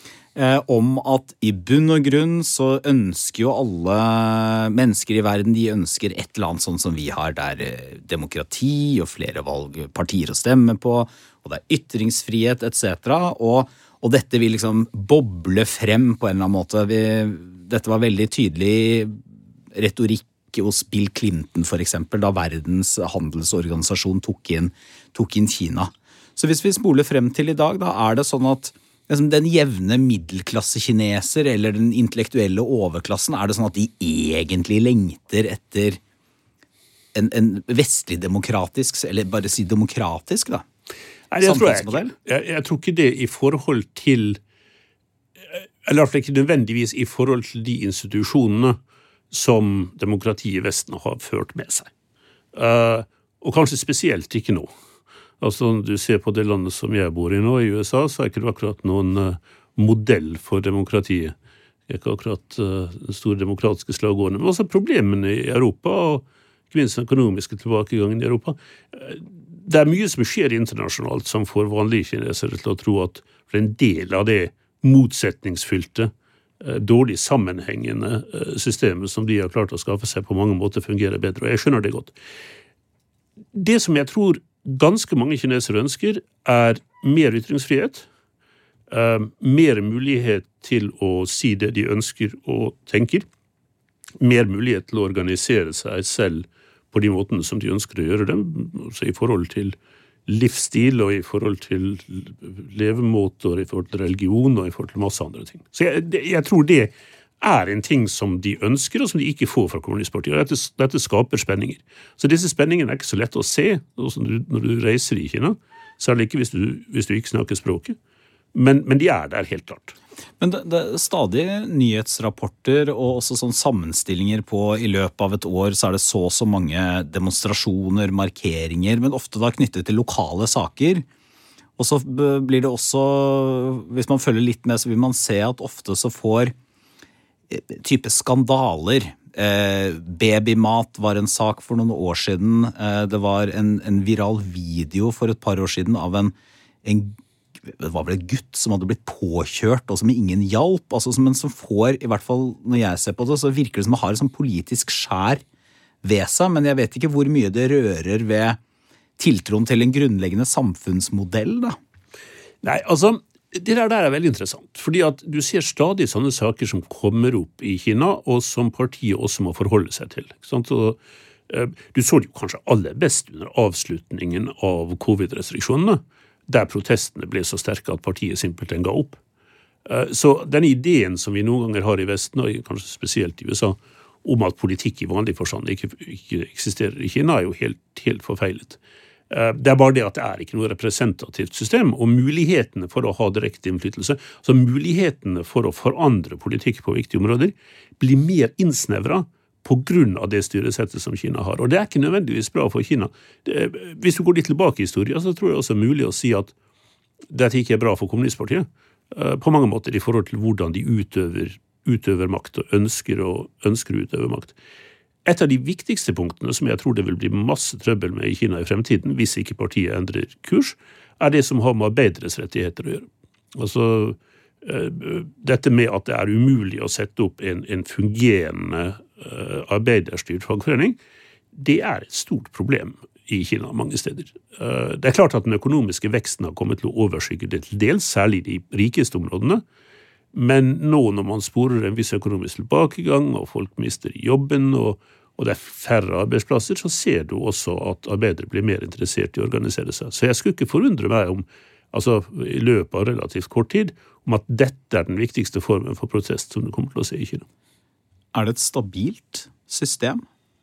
om at i bunn og grunn så ønsker jo alle mennesker i verden, de ønsker et eller annet sånn som vi har, der demokrati og flere partier å stemme på, og det ytringsfrihet, etc., og dette vil liksom boble frem på en eller annen måte. Dette var veldig tydelig retorikk hos Bill Clinton, for eksempel, da verdens handelsorganisasjon tok inn Kina. Så hvis vi spoler frem til i dag, da det sånn at den jevne middelklasse kineser eller den intellektuelle overklassen, det sånn at de egentlig lengter etter en vestlig demokratisk, eller bare si demokratisk da? Nei, jeg tror ikke det i forhold til, eller i hvert fall ikke nødvendigvis i forhold til de institusjonene som demokratiet i Vesten har ført med seg. Og kanskje spesielt ikke nå. Altså, når du ser på det landet som jeg bor i nå, i USA, så ikke det akkurat noen modell for demokratiet. Det ikke akkurat den store demokratiske slagordene, men også problemene i Europa, og ikke minst den økonomiske tilbakegangen i Europa. Det mye som skjer internasjonalt som får vanlige kinesere til å tro at en del av det motsetningsfylte, dårlig sammenhengende systemet som de har klart å skaffe seg på mange måter fungerer bedre, og jeg skjønner det godt. Det som jeg tror ganske mange kinesere ønsker mer ytringsfrihet, mer mulighet til å si det de ønsker og tenker, mer mulighet til å organisere seg selv på de måtene som de ønsker å gjøre dem, altså i forhold til livsstil og i forhold til levemåte og i forhold til religion og i forhold til masse andre ting. Så jeg tror det en ting som de ønsker og som de ikke får fra kommunistpartiet. Dette skaper spenninger. Så disse spenningene ikke så lett å se når du reiser i Kina, særlig ikke hvis du ikke snakker språket. Men de der helt klart. Men det stadig nyhetsrapporter og også sånn sammenstillinger på i løpet av et år, så det så mange demonstrasjoner, markeringer, men ofte da knyttet til lokale saker. Og så blir det også, hvis man følger litt med, så vil man se at ofte så får type skandaler. Babymat var en sak for noen år siden. Det var en viral video for et par år siden av det var vel en gutt som hadde blitt påkjørt og som ingen hjalp, altså, men som får, i hvert fall når jeg ser på det, så virker det som det har et sånn politisk skjær ved seg, men jeg vet ikke hvor mye det rører ved tiltroen til en grunnleggende samfunnsmodell da. Nei, altså det der veldig interessant, fordi at du ser stadig sånne saker som kommer opp i Kina, og som partiet også må forholde seg til. Ikke sant? Og, du så det jo kanskje aller best under avslutningen av covid-restriksjonene, der protestene ble så sterke at partiet simpelthen ga opp. Så den ideen som vi noen ganger har i Vesten, og kanskje spesielt i USA, om at politikk i vanlig forstand ikke eksisterer i Kina, jo helt forfeilet. Det bare det at det ikke noe representativt system, og mulighetene for å ha direkte innflytelse, altså mulighetene for å forandre politikk på viktige områder, blir mer innsnevret på grunn av det styresettet som Kina har. Og det ikke nødvendigvis bra for Kina. Hvis du går litt tilbake i historien, så tror jeg også mulig å si at dette ikke bra for kommunistpartiet, på mange måter i forhold til hvordan de utøver makt og ønsker å utøve makt. Et av de viktigste punktene som jeg tror det vil bli masse trøbbel med i Kina i fremtiden, hvis ikke partiet endrer kurs, det som har med arbeideres rettigheter å gjøre. Altså, dette med at det umulig å sette opp en fungerende arbeiderstyrt fagforening, det et stort problem i Kina mange steder. Det klart at den økonomiske veksten har kommet til å overskygge det til dels, særlig de rikeste områdene, men nå når man sporer en viss økonomisk tilbakegang, og folk mister jobben, og det færre arbeidsplasser, så ser du også at arbeidere blir mer interessert i å organisere seg. Så jeg skulle ikke forundre meg om, altså i løpet av relativt kort tid, om at dette den viktigste formen for protest som du kommer til å se i Kina. Det et stabilt system?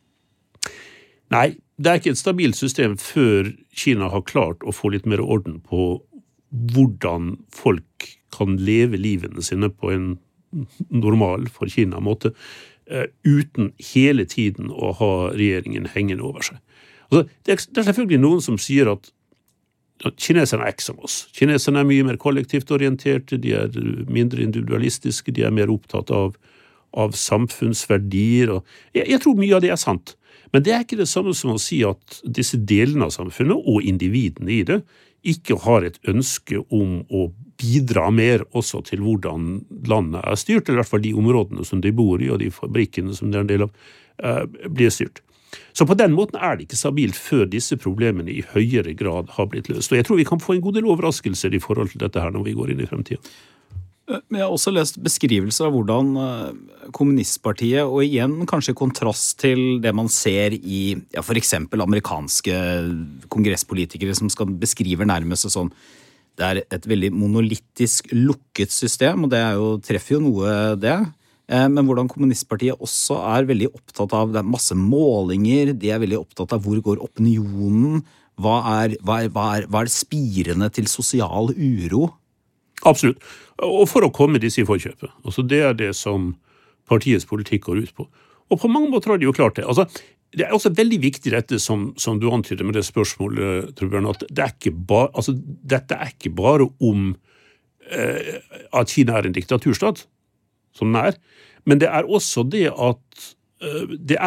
Nei, det ikke et stabilt system før Kina har klart å få litt mer orden på hvordan folk kan leve livene sine på en normal for Kina måte, uten hele tiden å ha regjeringen hengende over seg. Altså, det selvfølgelig noen som sier at kineserne ikke som oss. Kineserne mye mer kollektivt orienterte, de mindre individualistiske, de mer opptatt av samfunnsverdier. Jeg tror mye av det sant. Men det ikke det samme som å si at disse delene av samfunnet og individene i det ikke har et ønske om å bidra mer også til hvordan landet styrt, eller i hvert fall de områdene som de bor i og de fabrikkene som det en del av blir styrt. Så på den måten det ikke stabilt før disse problemene i høyere grad har blitt løst. Og jeg tror vi kan få en god del overraskelser i forhold til dette her når vi går inn i fremtiden. Men jeg har også lest beskrivelser av hvordan kommunistpartiet, og igjen kanskje i kontrast til det man ser i for eksempel amerikanske kongresspolitikere som skal beskrive nærmest sånn, det et veldig monolittisk lukket system, og det treffer jo noe det. Men hvordan kommunistpartiet også veldig opptatt av, det masse målinger, de veldig opptatt av hvor går opinionen, hva det spirende til sosial uro? Absolutt. Og for å komme disse i forkjøpet. Altså det det som partiets politikk går ut på. Og på mange måter har de jo klart det. Altså, det også veldig viktig dette som du antyder med det spørsmålet, Torbjørn, at dette ikke bare om at Kina en diktaturstat, som den men det også det at det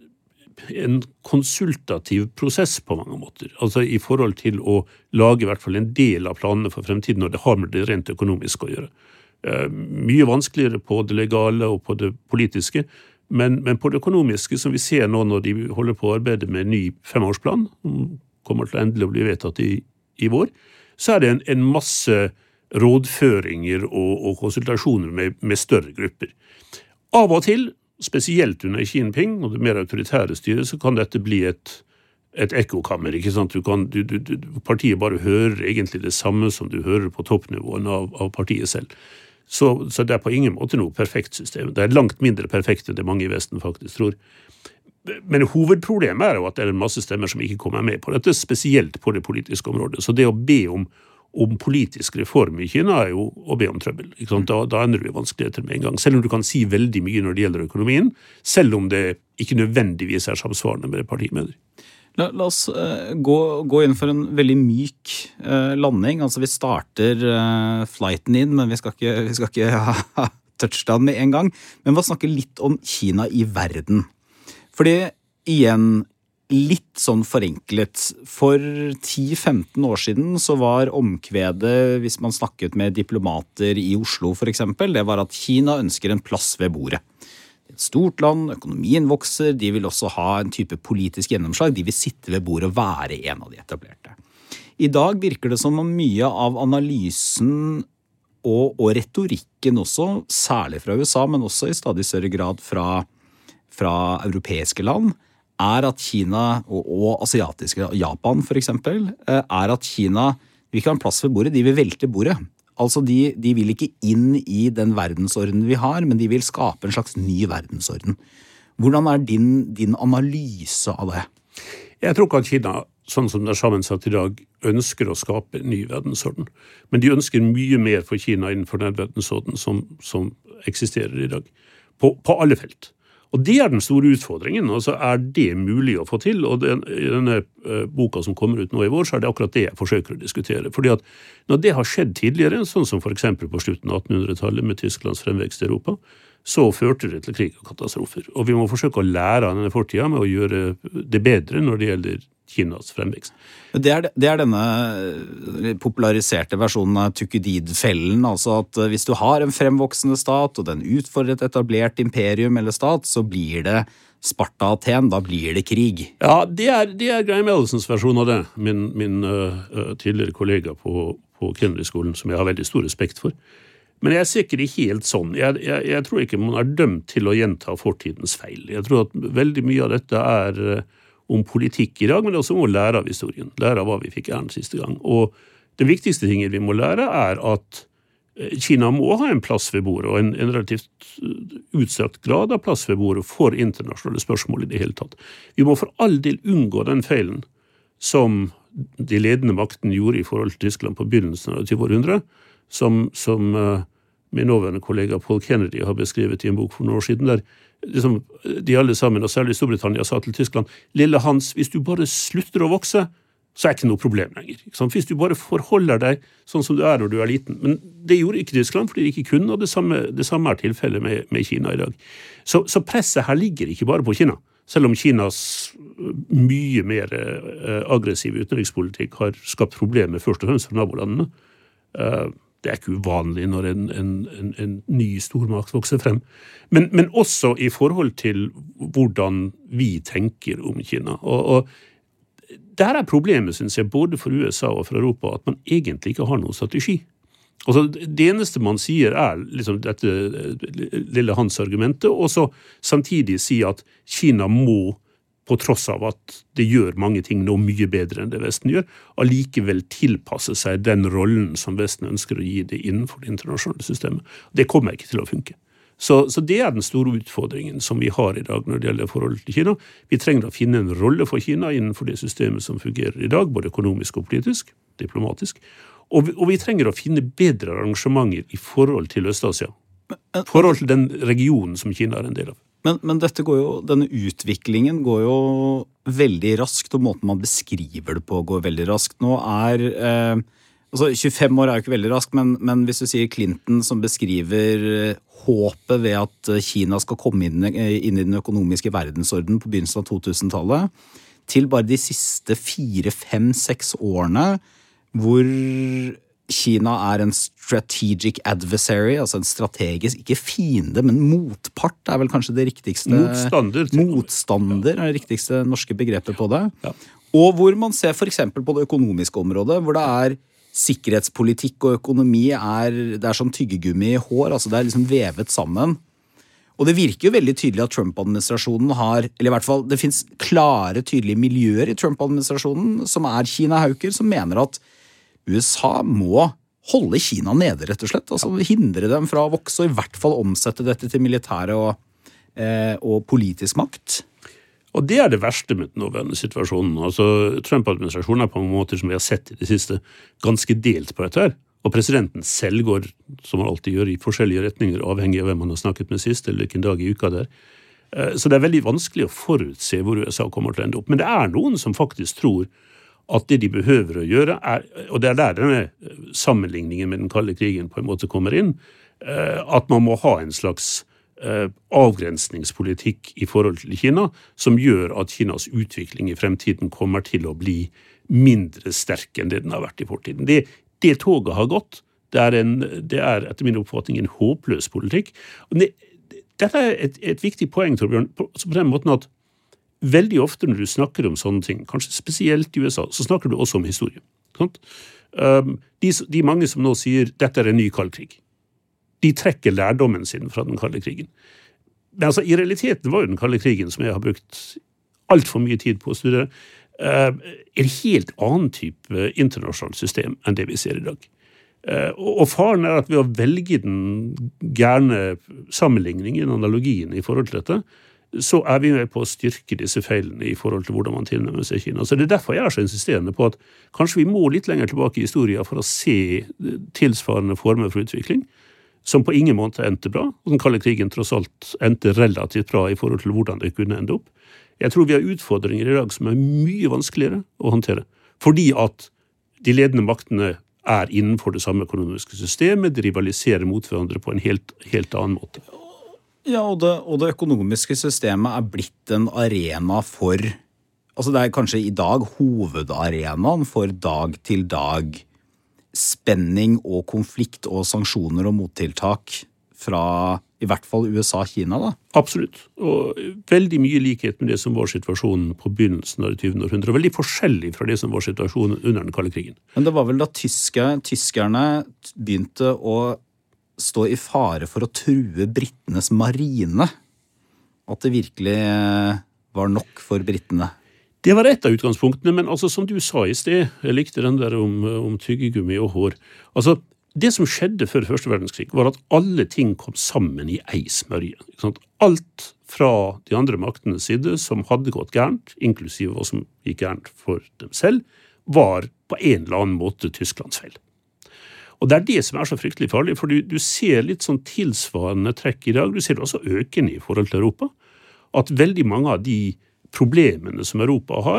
en konsultativ prosess på mange måter, altså i forhold til å lage i hvert fall en del av planene for fremtiden, når det har med det rent økonomiske å gjøre. Mye vanskeligere på det legale og på det politiske, men på det økonomiske, som vi ser nå når de holder på å arbeide med en ny 5-årsplan, som kommer til endelig å bli vedtatt i vår, så det en masse rådføringer og konsultasjoner med større grupper. Av og til, spesielt under Xi Jinping og det mer autoritære styret, så kan dette bli et ekkokammer, ikke sant? Partiet bare hører egentlig det samme som du hører på toppnivåen av partiet selv. Så det på ingen måte noe perfekt system. Det langt mindre perfekt enn det mange i Vesten faktisk tror. Men hovedproblemet jo at det en masse stemmer som ikke kommer med på dette, spesielt på det politiske området. Så det å be om politisk reform i Kina jo å be om trøbbel. Ikke sant? Da ender du i vanskeligheter med en gang. Selv om du kan si veldig mye når det gjelder økonomien, selv om det ikke nødvendigvis samsvarende med det partiet mener. La oss gå inn for en veldig myk landing. Altså vi starter flighten inn, men vi skal ikke ha touchdown med en gang. Men vi snakker litt om Kina i verden. Fordi igjen, litt sånn forenklet. For 10-15 år siden så var omkvedet, hvis man snakket med diplomater i Oslo for eksempel, det var at Kina ønsker en plass ved bordet. Et stort land, økonomien vokser, de vil også ha en type politisk gjennomslag, de vil sitte ved bordet og være en av de etablerte. I dag virker det som om mye av analysen og retorikken også, særlig fra USA, men også i stadig større grad fra europeiske land, at Kina og asiatiske, Japan for eksempel, at Kina vil ikke ha en plass ved bordet, de vil velte bordet. Altså de vil ikke inn i den verdensorden vi har, men de vil skape en slags ny verdensorden. Hvordan din analyse av det? Jeg tror ikke at Kina, sånn som det sammensatt i dag, ønsker å skape en ny verdensorden. Men de ønsker mye mer for Kina innenfor den verdensorden som eksisterer i dag. På alle felt. Og det den store utfordringen, altså det mulig å få til, og i denne boka som kommer ut nå i vår, så det akkurat det jeg forsøker å diskutere. Fordi at når det har skjedd tidligere, sånn som for eksempel på slutten av 1800-tallet med Tysklands fremvekst i Europa, så førte det til krig og katastrofer. Og vi må forsøke å lære av denne fortiden med å gjøre det bedre når det gjelder Kinas fremvekst. Det denne populariserte versjonen av Thukydides-fellen, altså at hvis du har en fremvoksende stat, og den utfordrer et etablert imperium eller stat, så blir det Sparta-Aten, da blir det krig. Ja, det Graham Ellisons versjon av det, min tidligere kollega på Kennedy-skolen, som jeg har veldig stor respekt for. Men jeg ser ikke det helt sånn. Jeg tror ikke man dømt til å gjenta fortidens feil. Jeg tror at veldig mye av dette om politikk i dag, men også om å lære av historien. Lære av hva vi fikk siste gang. Og den viktigste tingen vi må lære at Kina må ha en plass ved bordet, og en relativt utstrakt grad av plass ved bordet for internasjonale spørsmål i det hele tatt. Vi må for all del unngå den feilen som de ledende makten gjorde i forhold til Tyskland på begynnelsen av 20. århundre, som min nåværende kollega Paul Kennedy har beskrevet i en bok for noen år siden, der de alle sammen, og særlig Storbritannia, sa til Tyskland, lille Hans, hvis du bare slutter å vokse, så er ikke noe problem lenger. Ikke sant? Hvis du bare forholder deg sånn som du er når du er liten. Men det gjorde ikke Tyskland, fordi de ikke kunne, og det samme er tilfellet med Kina i dag. Så presset her ligger ikke bare på Kina, selv om Kinas mye mer aggressiv utenrikspolitikk har skapt problemer først og fremst for nabolandene. Det er ikke uvanlig når en ny stormakt vokser frem. Men også i forhold til hvordan vi tenker om Kina. Og der er problemet, synes jeg, både for USA og for Europa, at man egentlig ikke har noen strategi. Altså, det eneste man sier er liksom dette lille hans-argumentet, og så samtidig si at Kina må, på tross av at det gjør mange ting nå mye bedre enn det Vesten gjør, allikevel tilpasse seg den rollen som Vesten ønsker å gi det innenfor det internasjonale systemet. Det kommer ikke til å funke. Så det er den store utfordringen som vi har i dag når det gjelder forholdet til Kina. Vi trenger å finne en rolle for Kina innenfor det systemet som fungerer i dag, både økonomisk og politisk, diplomatisk. Og vi trenger å finne bedre arrangementer i forhold til Øst-Asia. Forhold til den regionen som Kina er en del av. Men denne utviklingen går jo veldig raskt, og måten man beskriver det på går veldig raskt. Nå 25 år er jo ikke veldig raskt, men hvis du sier Clinton som beskriver håpet ved at Kina skal komme inn i den økonomiske verdensordenen på begynnelsen av 2000-tallet, til bare de siste 4, 5, 6 årene, hvor Kina er en strategic adversary, altså en strategisk, ikke fiende, men motpart er vel kanskje det riktigste. Motstander er det riktigste norske begrepet på det. Ja. Og hvor man ser for eksempel på det økonomiske området, hvor det er sikkerhetspolitikk og økonomi det er som tyggegummi i hår, altså det er liksom vevet sammen. Og det virker jo veldig tydelig at Trump-administrasjonen har, eller i hvert fall det finnes klare, tydelige miljøer i Trump-administrasjonen, som er Kina-hauker, som mener at USA må holde Kina nede, rett og slett. Altså hindre dem fra å vokse, og i hvert fall omsette dette til militære og politisk makt. Og det er det verste med den nåværende situasjonen. Altså, Trump-administrasjonen er på en måte, som vi har sett i det siste, ganske delt på dette her. Og presidenten selv går, som han alltid gjør, i forskjellige retninger, avhengig av hvem han har snakket med sist, eller hvilken dag i uka der. Så det er veldig vanskelig å forutse hvor USA kommer til å ende opp. Men det er noen som faktisk tror at det de behøver å gjøre og det er der denne sammenligningen med den kalde krigen på en måte kommer inn, at man må ha en slags avgrensningspolitikk i forhold til Kina, som gjør at Kinas utvikling i fremtiden kommer til å bli mindre sterk enn det den har vært i fortiden. Det toget har gått. Det er etter min oppfatning en håpløs politikk. Dette er et viktig poeng, Torbjørn, på den måten at veldig ofte når du snakker om sånne ting, kanskje spesielt i USA, så snakker du også om historie. De mange som nå sier dette er en ny kald krig, de trekker lærdommen sin fra den kalde krigen. Men altså, i realiteten var jo den kalde krigen, som jeg har brukt alt for mye tid på å studere, en helt annen type internasjonalt system enn det vi ser i dag. Og faren er at ved å velge den gerne sammenligningen, analogien i forhold til dette, så er vi med på å styrke disse feilene i forhold til hvordan man tilnærmer seg Kina. Så det er derfor jeg er så insisterende på at kanskje vi må litt lenger tilbake i historien for å se tilsvarende former for utvikling, som på ingen måte endte bra, og den kalde krigen tross alt endte relativt bra i forhold til hvordan det kunne ende opp. Jeg tror vi har utfordringer i dag som er mye vanskeligere å håndtere, fordi at de ledende maktene er innenfor det samme økonomiske systemet, de rivaliserer mot hverandre på en helt annen måte. Ja, og det økonomiske systemet er blitt en arena for, altså det er kanskje i dag hovedarenaen for dag-til-dag spenning og konflikt og sanksjoner og mottiltak fra i hvert fall USA og Kina, da? Absolutt, og veldig mye likhet med det som var situasjonen på begynnelsen av det 20. århundre, og veldig forskjellig fra det som var situasjonen under den kalde krigen. Men det var vel da tyskerne begynte å stå i fare for å true brittenes marine, at det virkelig var nok for brittene? Det var et av utgangspunktene, men altså som du sa i sted, jeg likte den der om tyggegummi og hår. Altså, det som skjedde før første verdenskrig var at alle ting kom sammen i ei smørje. Alt fra de andre maktenes side som hadde gått gærent, inklusive hva som gikk gærent for dem selv, var på en eller annen måte Tysklands feil. Og det er det som er så fryktelig farlig, for du ser litt sånn tilsvarende trekk i dag, du ser det også økende i forhold til Europa, at veldig mange av de problemene som Europa har,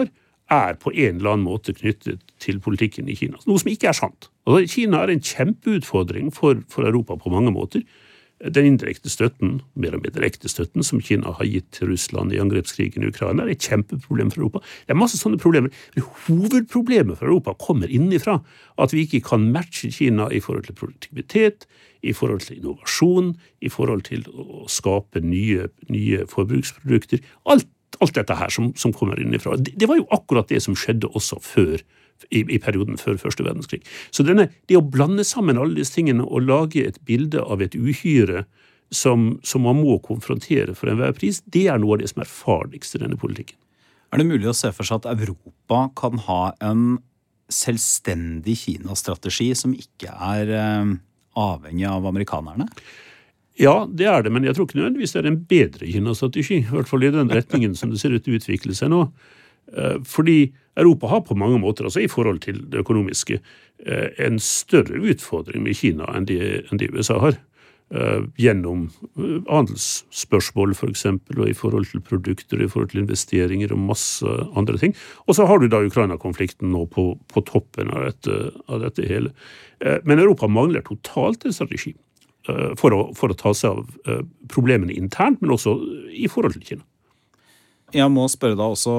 på en eller annen måte knyttet til politikken i Kina. Noe som ikke sant. Altså, Kina en kjempeutfordring for Europa på mange måter. Den indirekte støtten, mer og mer direkte støtten, som Kina har gitt til Russland i angrepskrigen i Ukraina, et kjempeproblem for Europa. Det masse sånne problemer. Men hovedproblemet for Europa kommer innifra at vi ikke kan matche Kina i forhold til produktivitet, i forhold til innovasjon, i forhold til å skape nye forbruksprodukter. Alt dette her som kommer innifra. Det var jo akkurat det som skjedde også før i perioden før Første verdenskrig. Så det å blande sammen alle disse tingene og lage et bilde av et uhyre som man må konfrontere for enhver pris, det noe av det som farligst i denne politikken. Det mulig å se for seg at Europa kan ha en selvstendig Kina-strategi som ikke avhengig av amerikanerne? Ja, det det, men jeg tror ikke nødvendigvis det en bedre Kina-strategi, i hvert fall i den retningen som det ser ut til å utvikle seg nå. Fordi Europa har på mange måter, altså i forhold til det økonomiske, en større utfordring med Kina enn de USA har. Gjennom handelsspørsmål for eksempel, og i forhold til produkter, i forhold til investeringer og masse andre ting. Og så har du da Ukraina-konflikten nå på toppen av dette hele. Men Europa mangler totalt en strategi for å ta seg av problemene internt, men også i forhold til Kina. Jeg må spørre deg også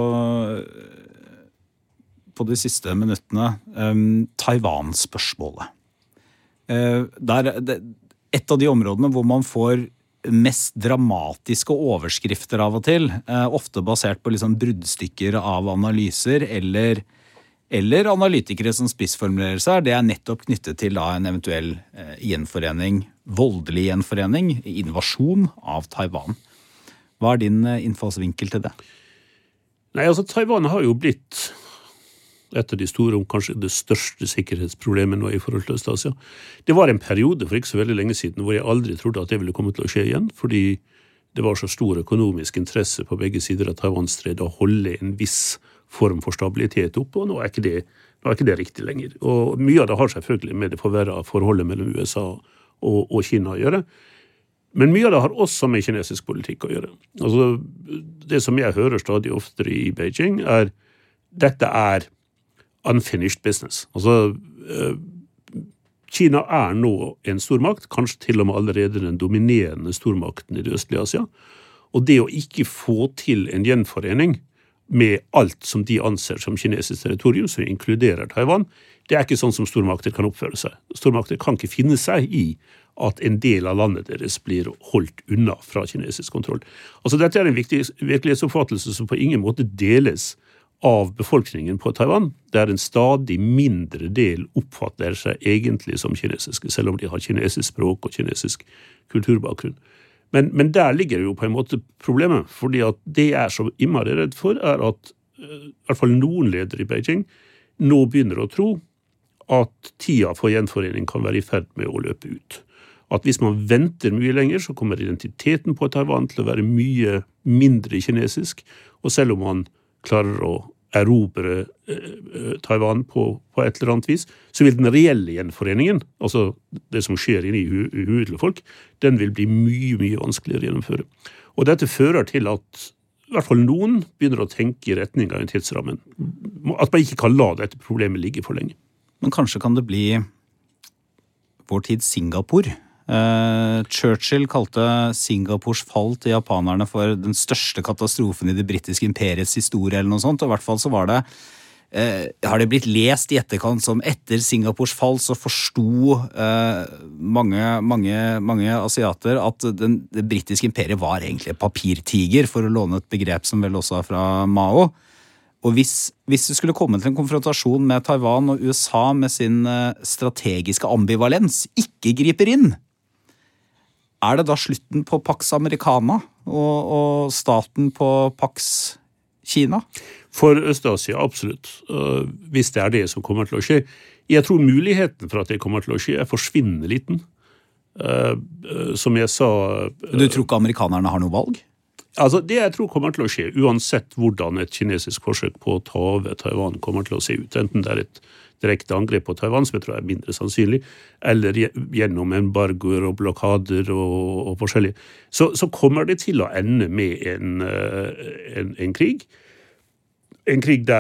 på de siste minuttene, Taiwan-spørsmålet. Et av de områdene hvor man får mest dramatiske overskrifter av og til, ofte basert på liksom bruddstykker av analyser eller analytikere som spissformulerer seg, det nettopp knyttet til en eventuell gjenforening, voldelig gjenforening, invasjon av Taiwan. Hva din innfallsvinkel til det? Nei, altså Taiwan har jo blitt et av de store, og kanskje det største sikkerhetsproblemet nå i forhold til Øst-Asia. Det var en periode for ikke så veldig lenge siden hvor jeg aldri trodde at det ville komme til å skje igjen, fordi det var så stor økonomisk interesse på begge sider av Taiwan-stredet å holde en viss form for stabilitet oppe, og nå ikke det riktig lenger. Og mye av det har selvfølgelig med det forverret forholdet mellom USA og Kina å gjøre. Men mye av det har også med kinesisk politikk å gjøre. Altså, det som jeg hører stadig oftere i Beijing dette unfinished business. Altså, Kina nå en stormakt, kanskje til og med allerede den dominerende stormakten i det østlige Asia. Og det å ikke få til en gjenforening med alt som de anser som kinesisk territorium, som inkluderer Taiwan, det ikke sånn som stormakter kan oppføre seg. Stormakter kan ikke finne seg i at en del av landet deres blir holdt unna fra kinesisk kontroll. Altså dette en viktig virkelighetsoppfattelse som på ingen måte deles av befolkningen på Taiwan, der en stadig mindre del oppfatter seg egentlig som kinesiske, selv om de har kinesisk språk og kinesisk kulturbakgrunn. Men der ligger jo på en måte problemet, fordi at det så innmari redd for at i hvert fall noen ledere i Beijing nå begynner å tro at tida for gjenforening kan være i ferd med å løpe ut. At hvis man venter mye lenger, så kommer identiteten på Taiwan til å være mye mindre kinesisk, og selv om man klarer å erobre Taiwan på et eller annet vis, så vil den reelle gjenforeningen, altså det som skjer inne i huet til folk, den vil bli mye, mye vanskeligere å gjennomføre. Og dette fører til at i hvert fall noen begynner å tenke i retning av en tidsrammen. At man ikke kan la dette problemet ligge for lenge. Men kanskje kan det bli vår tids Singapore? Churchill kalte Singapores fall til japanerne for den største katastrofen i det britiske imperiets historie eller noe sånt, og i hvert fall så var det har det blitt lest i etterkant som etter Singapores fall så forsto mange asiater at det britiske imperiet var egentlig papirtiger, for å låne et begrep som vel også fra Mao. Og hvis det skulle komme til en konfrontasjon med Taiwan og USA med sin strategiske ambivalens ikke griper inn, det da slutten på Pax Americana og staten på Pax Kina? For Øst-Asia, absolutt. Hvis det det som kommer til å skje. Jeg tror muligheten for at det kommer til å skje forsvinnende liten. Som jeg sa... Du tror ikke amerikanerne har noe valg? Altså, det jeg tror kommer til å skje, uansett hvordan et kinesisk forsøk på å ta over Taiwan kommer til å se ut, enten det et direkte angrep på Taiwan, som jeg tror mindre sannsynlig, eller gjennom embargoer og blokader og forskjellig, så kommer det til å ende med en krig. En krig der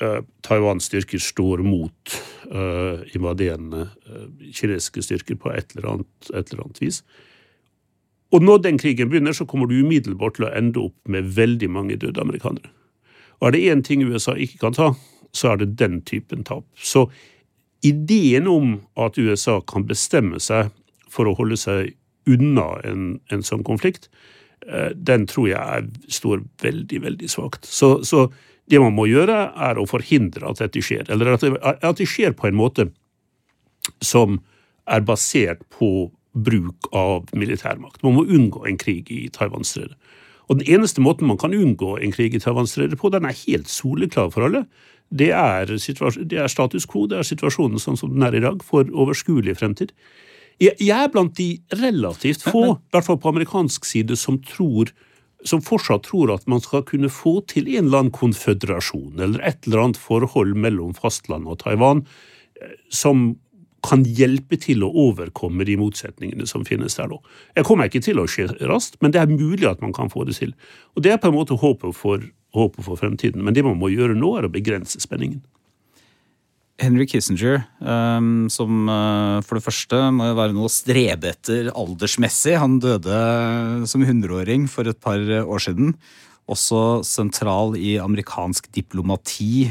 Taiwans styrker står mot invaderende kinesiske styrker på et eller annet vis. Og når den krigen begynner, så kommer du umiddelbart til å ende opp med veldig mange døde amerikanere. Og det en ting USA ikke kan ta, så det den typen tap. Så ideen om at USA kan bestemme seg for å holde seg unna en sånn konflikt, den tror jeg står veldig, veldig svagt. Så det man må gjøre å forhindre at dette skjer, eller at det skjer på en måte som basert på bruk av militærmakt. Man må unngå en krig i Taiwanstredet. Og den eneste måten man kan unngå en krig i Taiwanstredet på, den helt soleklar for alle. Det status quo, det situasjonen sånn som den i dag, for overskuelig fremtid. Jeg blant de relativt få, i hvert fall på amerikansk side, som fortsatt tror at man skal kunne få til en eller annen konføderasjon, eller et eller annet forhold mellom fastland og Taiwan, som kan hjelpe til å overkomme de motsetningene som finnes der nå. Jeg kommer ikke til å skje raskt, men det mulig at man kan få det til. Og det på en måte håpet for fremtiden, men det man må gjøre nå å begrense spenningen. Henry Kissinger, som for det første må være noe å strebe etter aldersmessig. Han døde som 100-åring for et par år siden. Også sentral i amerikansk diplomati,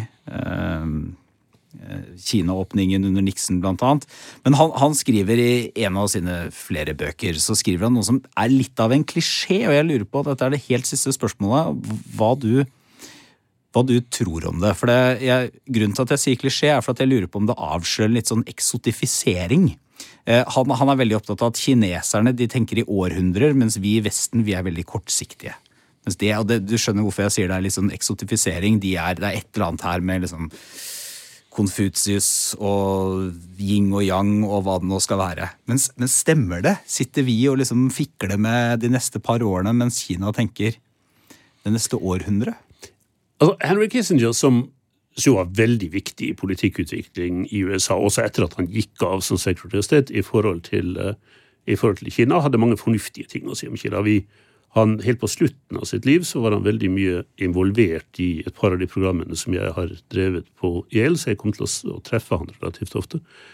Kina-åpningen under Nixon blant annet. Men han skriver i en av sine flere bøker, så skriver han noe som litt av en klisjé, og jeg lurer på at dette det helt siste spørsmålet, hva du tror om det. For grunnen til at jeg sier klisjé for at jeg lurer på om det avslører litt sånn eksotifisering. Han veldig opptatt av at kineserne de tenker i århundrer, mens vi i Vesten vi veldig kortsiktige. Mens du skjønner hvorfor jeg sier det litt sånn eksotifisering, det et eller annet her med liksom Konfutsius og yin og yang og hva det nå skal være. Men stemmer det? Sitter vi og liksom fikler med de neste par årene, mens Kina tenker det neste århundre? Altså, Henry Kissinger, som var veldig viktig i politikkutvikling i USA, også etter at han gikk av som Secretary of State i forhold til Kina, hadde mange fornuftige ting å si om Kina. Helt på slutten av sitt liv så var han veldig mye involvert i et par av de programmene som jeg har drevet på Yale, så jeg kom til å treffe han relativt ofte.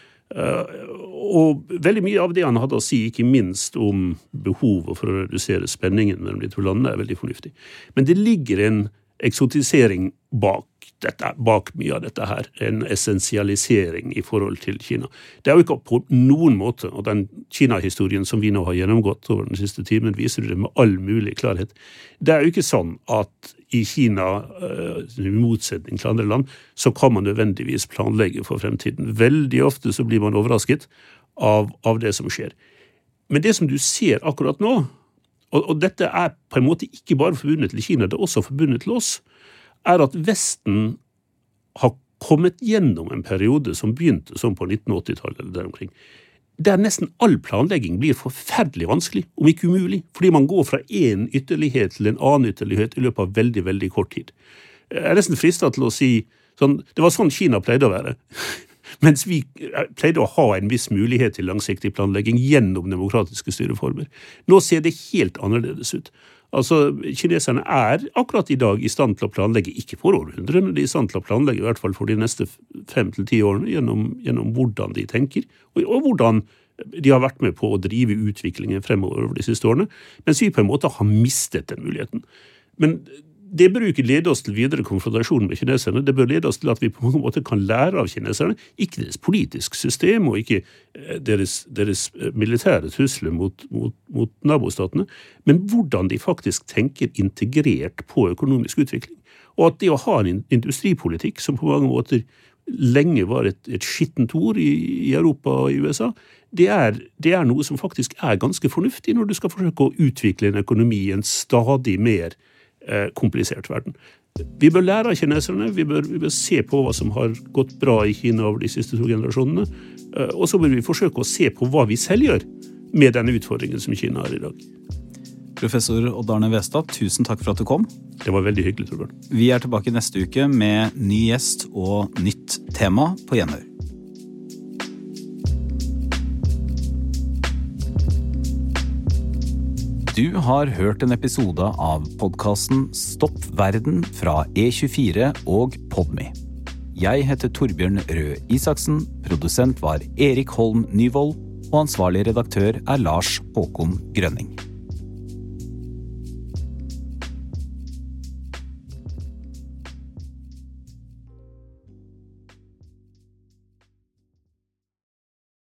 Og veldig mye av det han hadde å si, ikke minst om behovet for å redusere spenningen mellom de to landene, veldig fornuftig. Men det ligger en eksotisering bak mye av dette her, en essensialisering i forhold til Kina. Det jo ikke på noen måte, og den Kina-historien som vi nå har gjennomgått over den siste timen, viser det med all mulig klarhet. Det jo ikke sånn at i Kina, i motsetning til andre land, så kan man nødvendigvis planlegge for fremtiden. Veldig ofte så blir man overrasket av det som skjer. Men det som du ser akkurat nå, og dette på en måte ikke bare forbundet til Kina, det også forbundet til oss, at Vesten har kommet gjennom en periode som begynte sånn på 1980-tallet eller der omkring, der nesten all planlegging blir forferdelig vanskelig, om ikke umulig, fordi man går fra en ytterlighet til en annen ytterlighet i løpet av veldig, veldig kort tid. Jeg nesten fristet til å si, det var sånn Kina pleide å være, mens vi pleide å ha en viss mulighet til langsiktig planlegging gjennom demokratiske styreformer. Nå ser det helt annerledes ut. Altså, kineserne akkurat i dag i stand til å planlegge, ikke for århundrene, de i stand til å planlegge i hvert fall for de neste 5 til 10 årene gjennom hvordan de tenker, og hvordan de har vært med på å drive utviklingen fremover over de siste årene, mens vi på en måte har mistet den muligheten. Men det bør ikke lede oss til videre konfrontasjon med kineserne, det bør lede oss til at vi på mange måter kan lære av kineserne, ikke deres politiske system og ikke deres militære trusler mot nabostatene, men hvordan de faktisk tenker integrert på økonomisk utvikling. Og at det å ha en industripolitikk som på mange måter lenge var et skittent ord i Europa og i USA, det noe som faktisk ganske fornuftig når du skal forsøke å utvikle en økonomi i en stadig mer komplisert verden. Vi bør lære av kineserne, vi bør se på hva som har gått bra i Kina over de siste 2 generasjonene, og så bør vi forsøke å se på hva vi selv gjør med denne utfordringen som Kina har i dag. Professor Odd Arne Westad, tusen takk for at du kom. Det var veldig hyggelig, Torbjørn. Vi tilbake neste uke med ny gjest og nytt tema på Gjenhør. Du har hørt en episode av podcasten Stopp Verden fra E24 og Podme. Jeg heter Torbjørn Røe Isaksen, produsent var Erik Holm Nyvold, og ansvarlig redaktør Lars Håkon Grønning.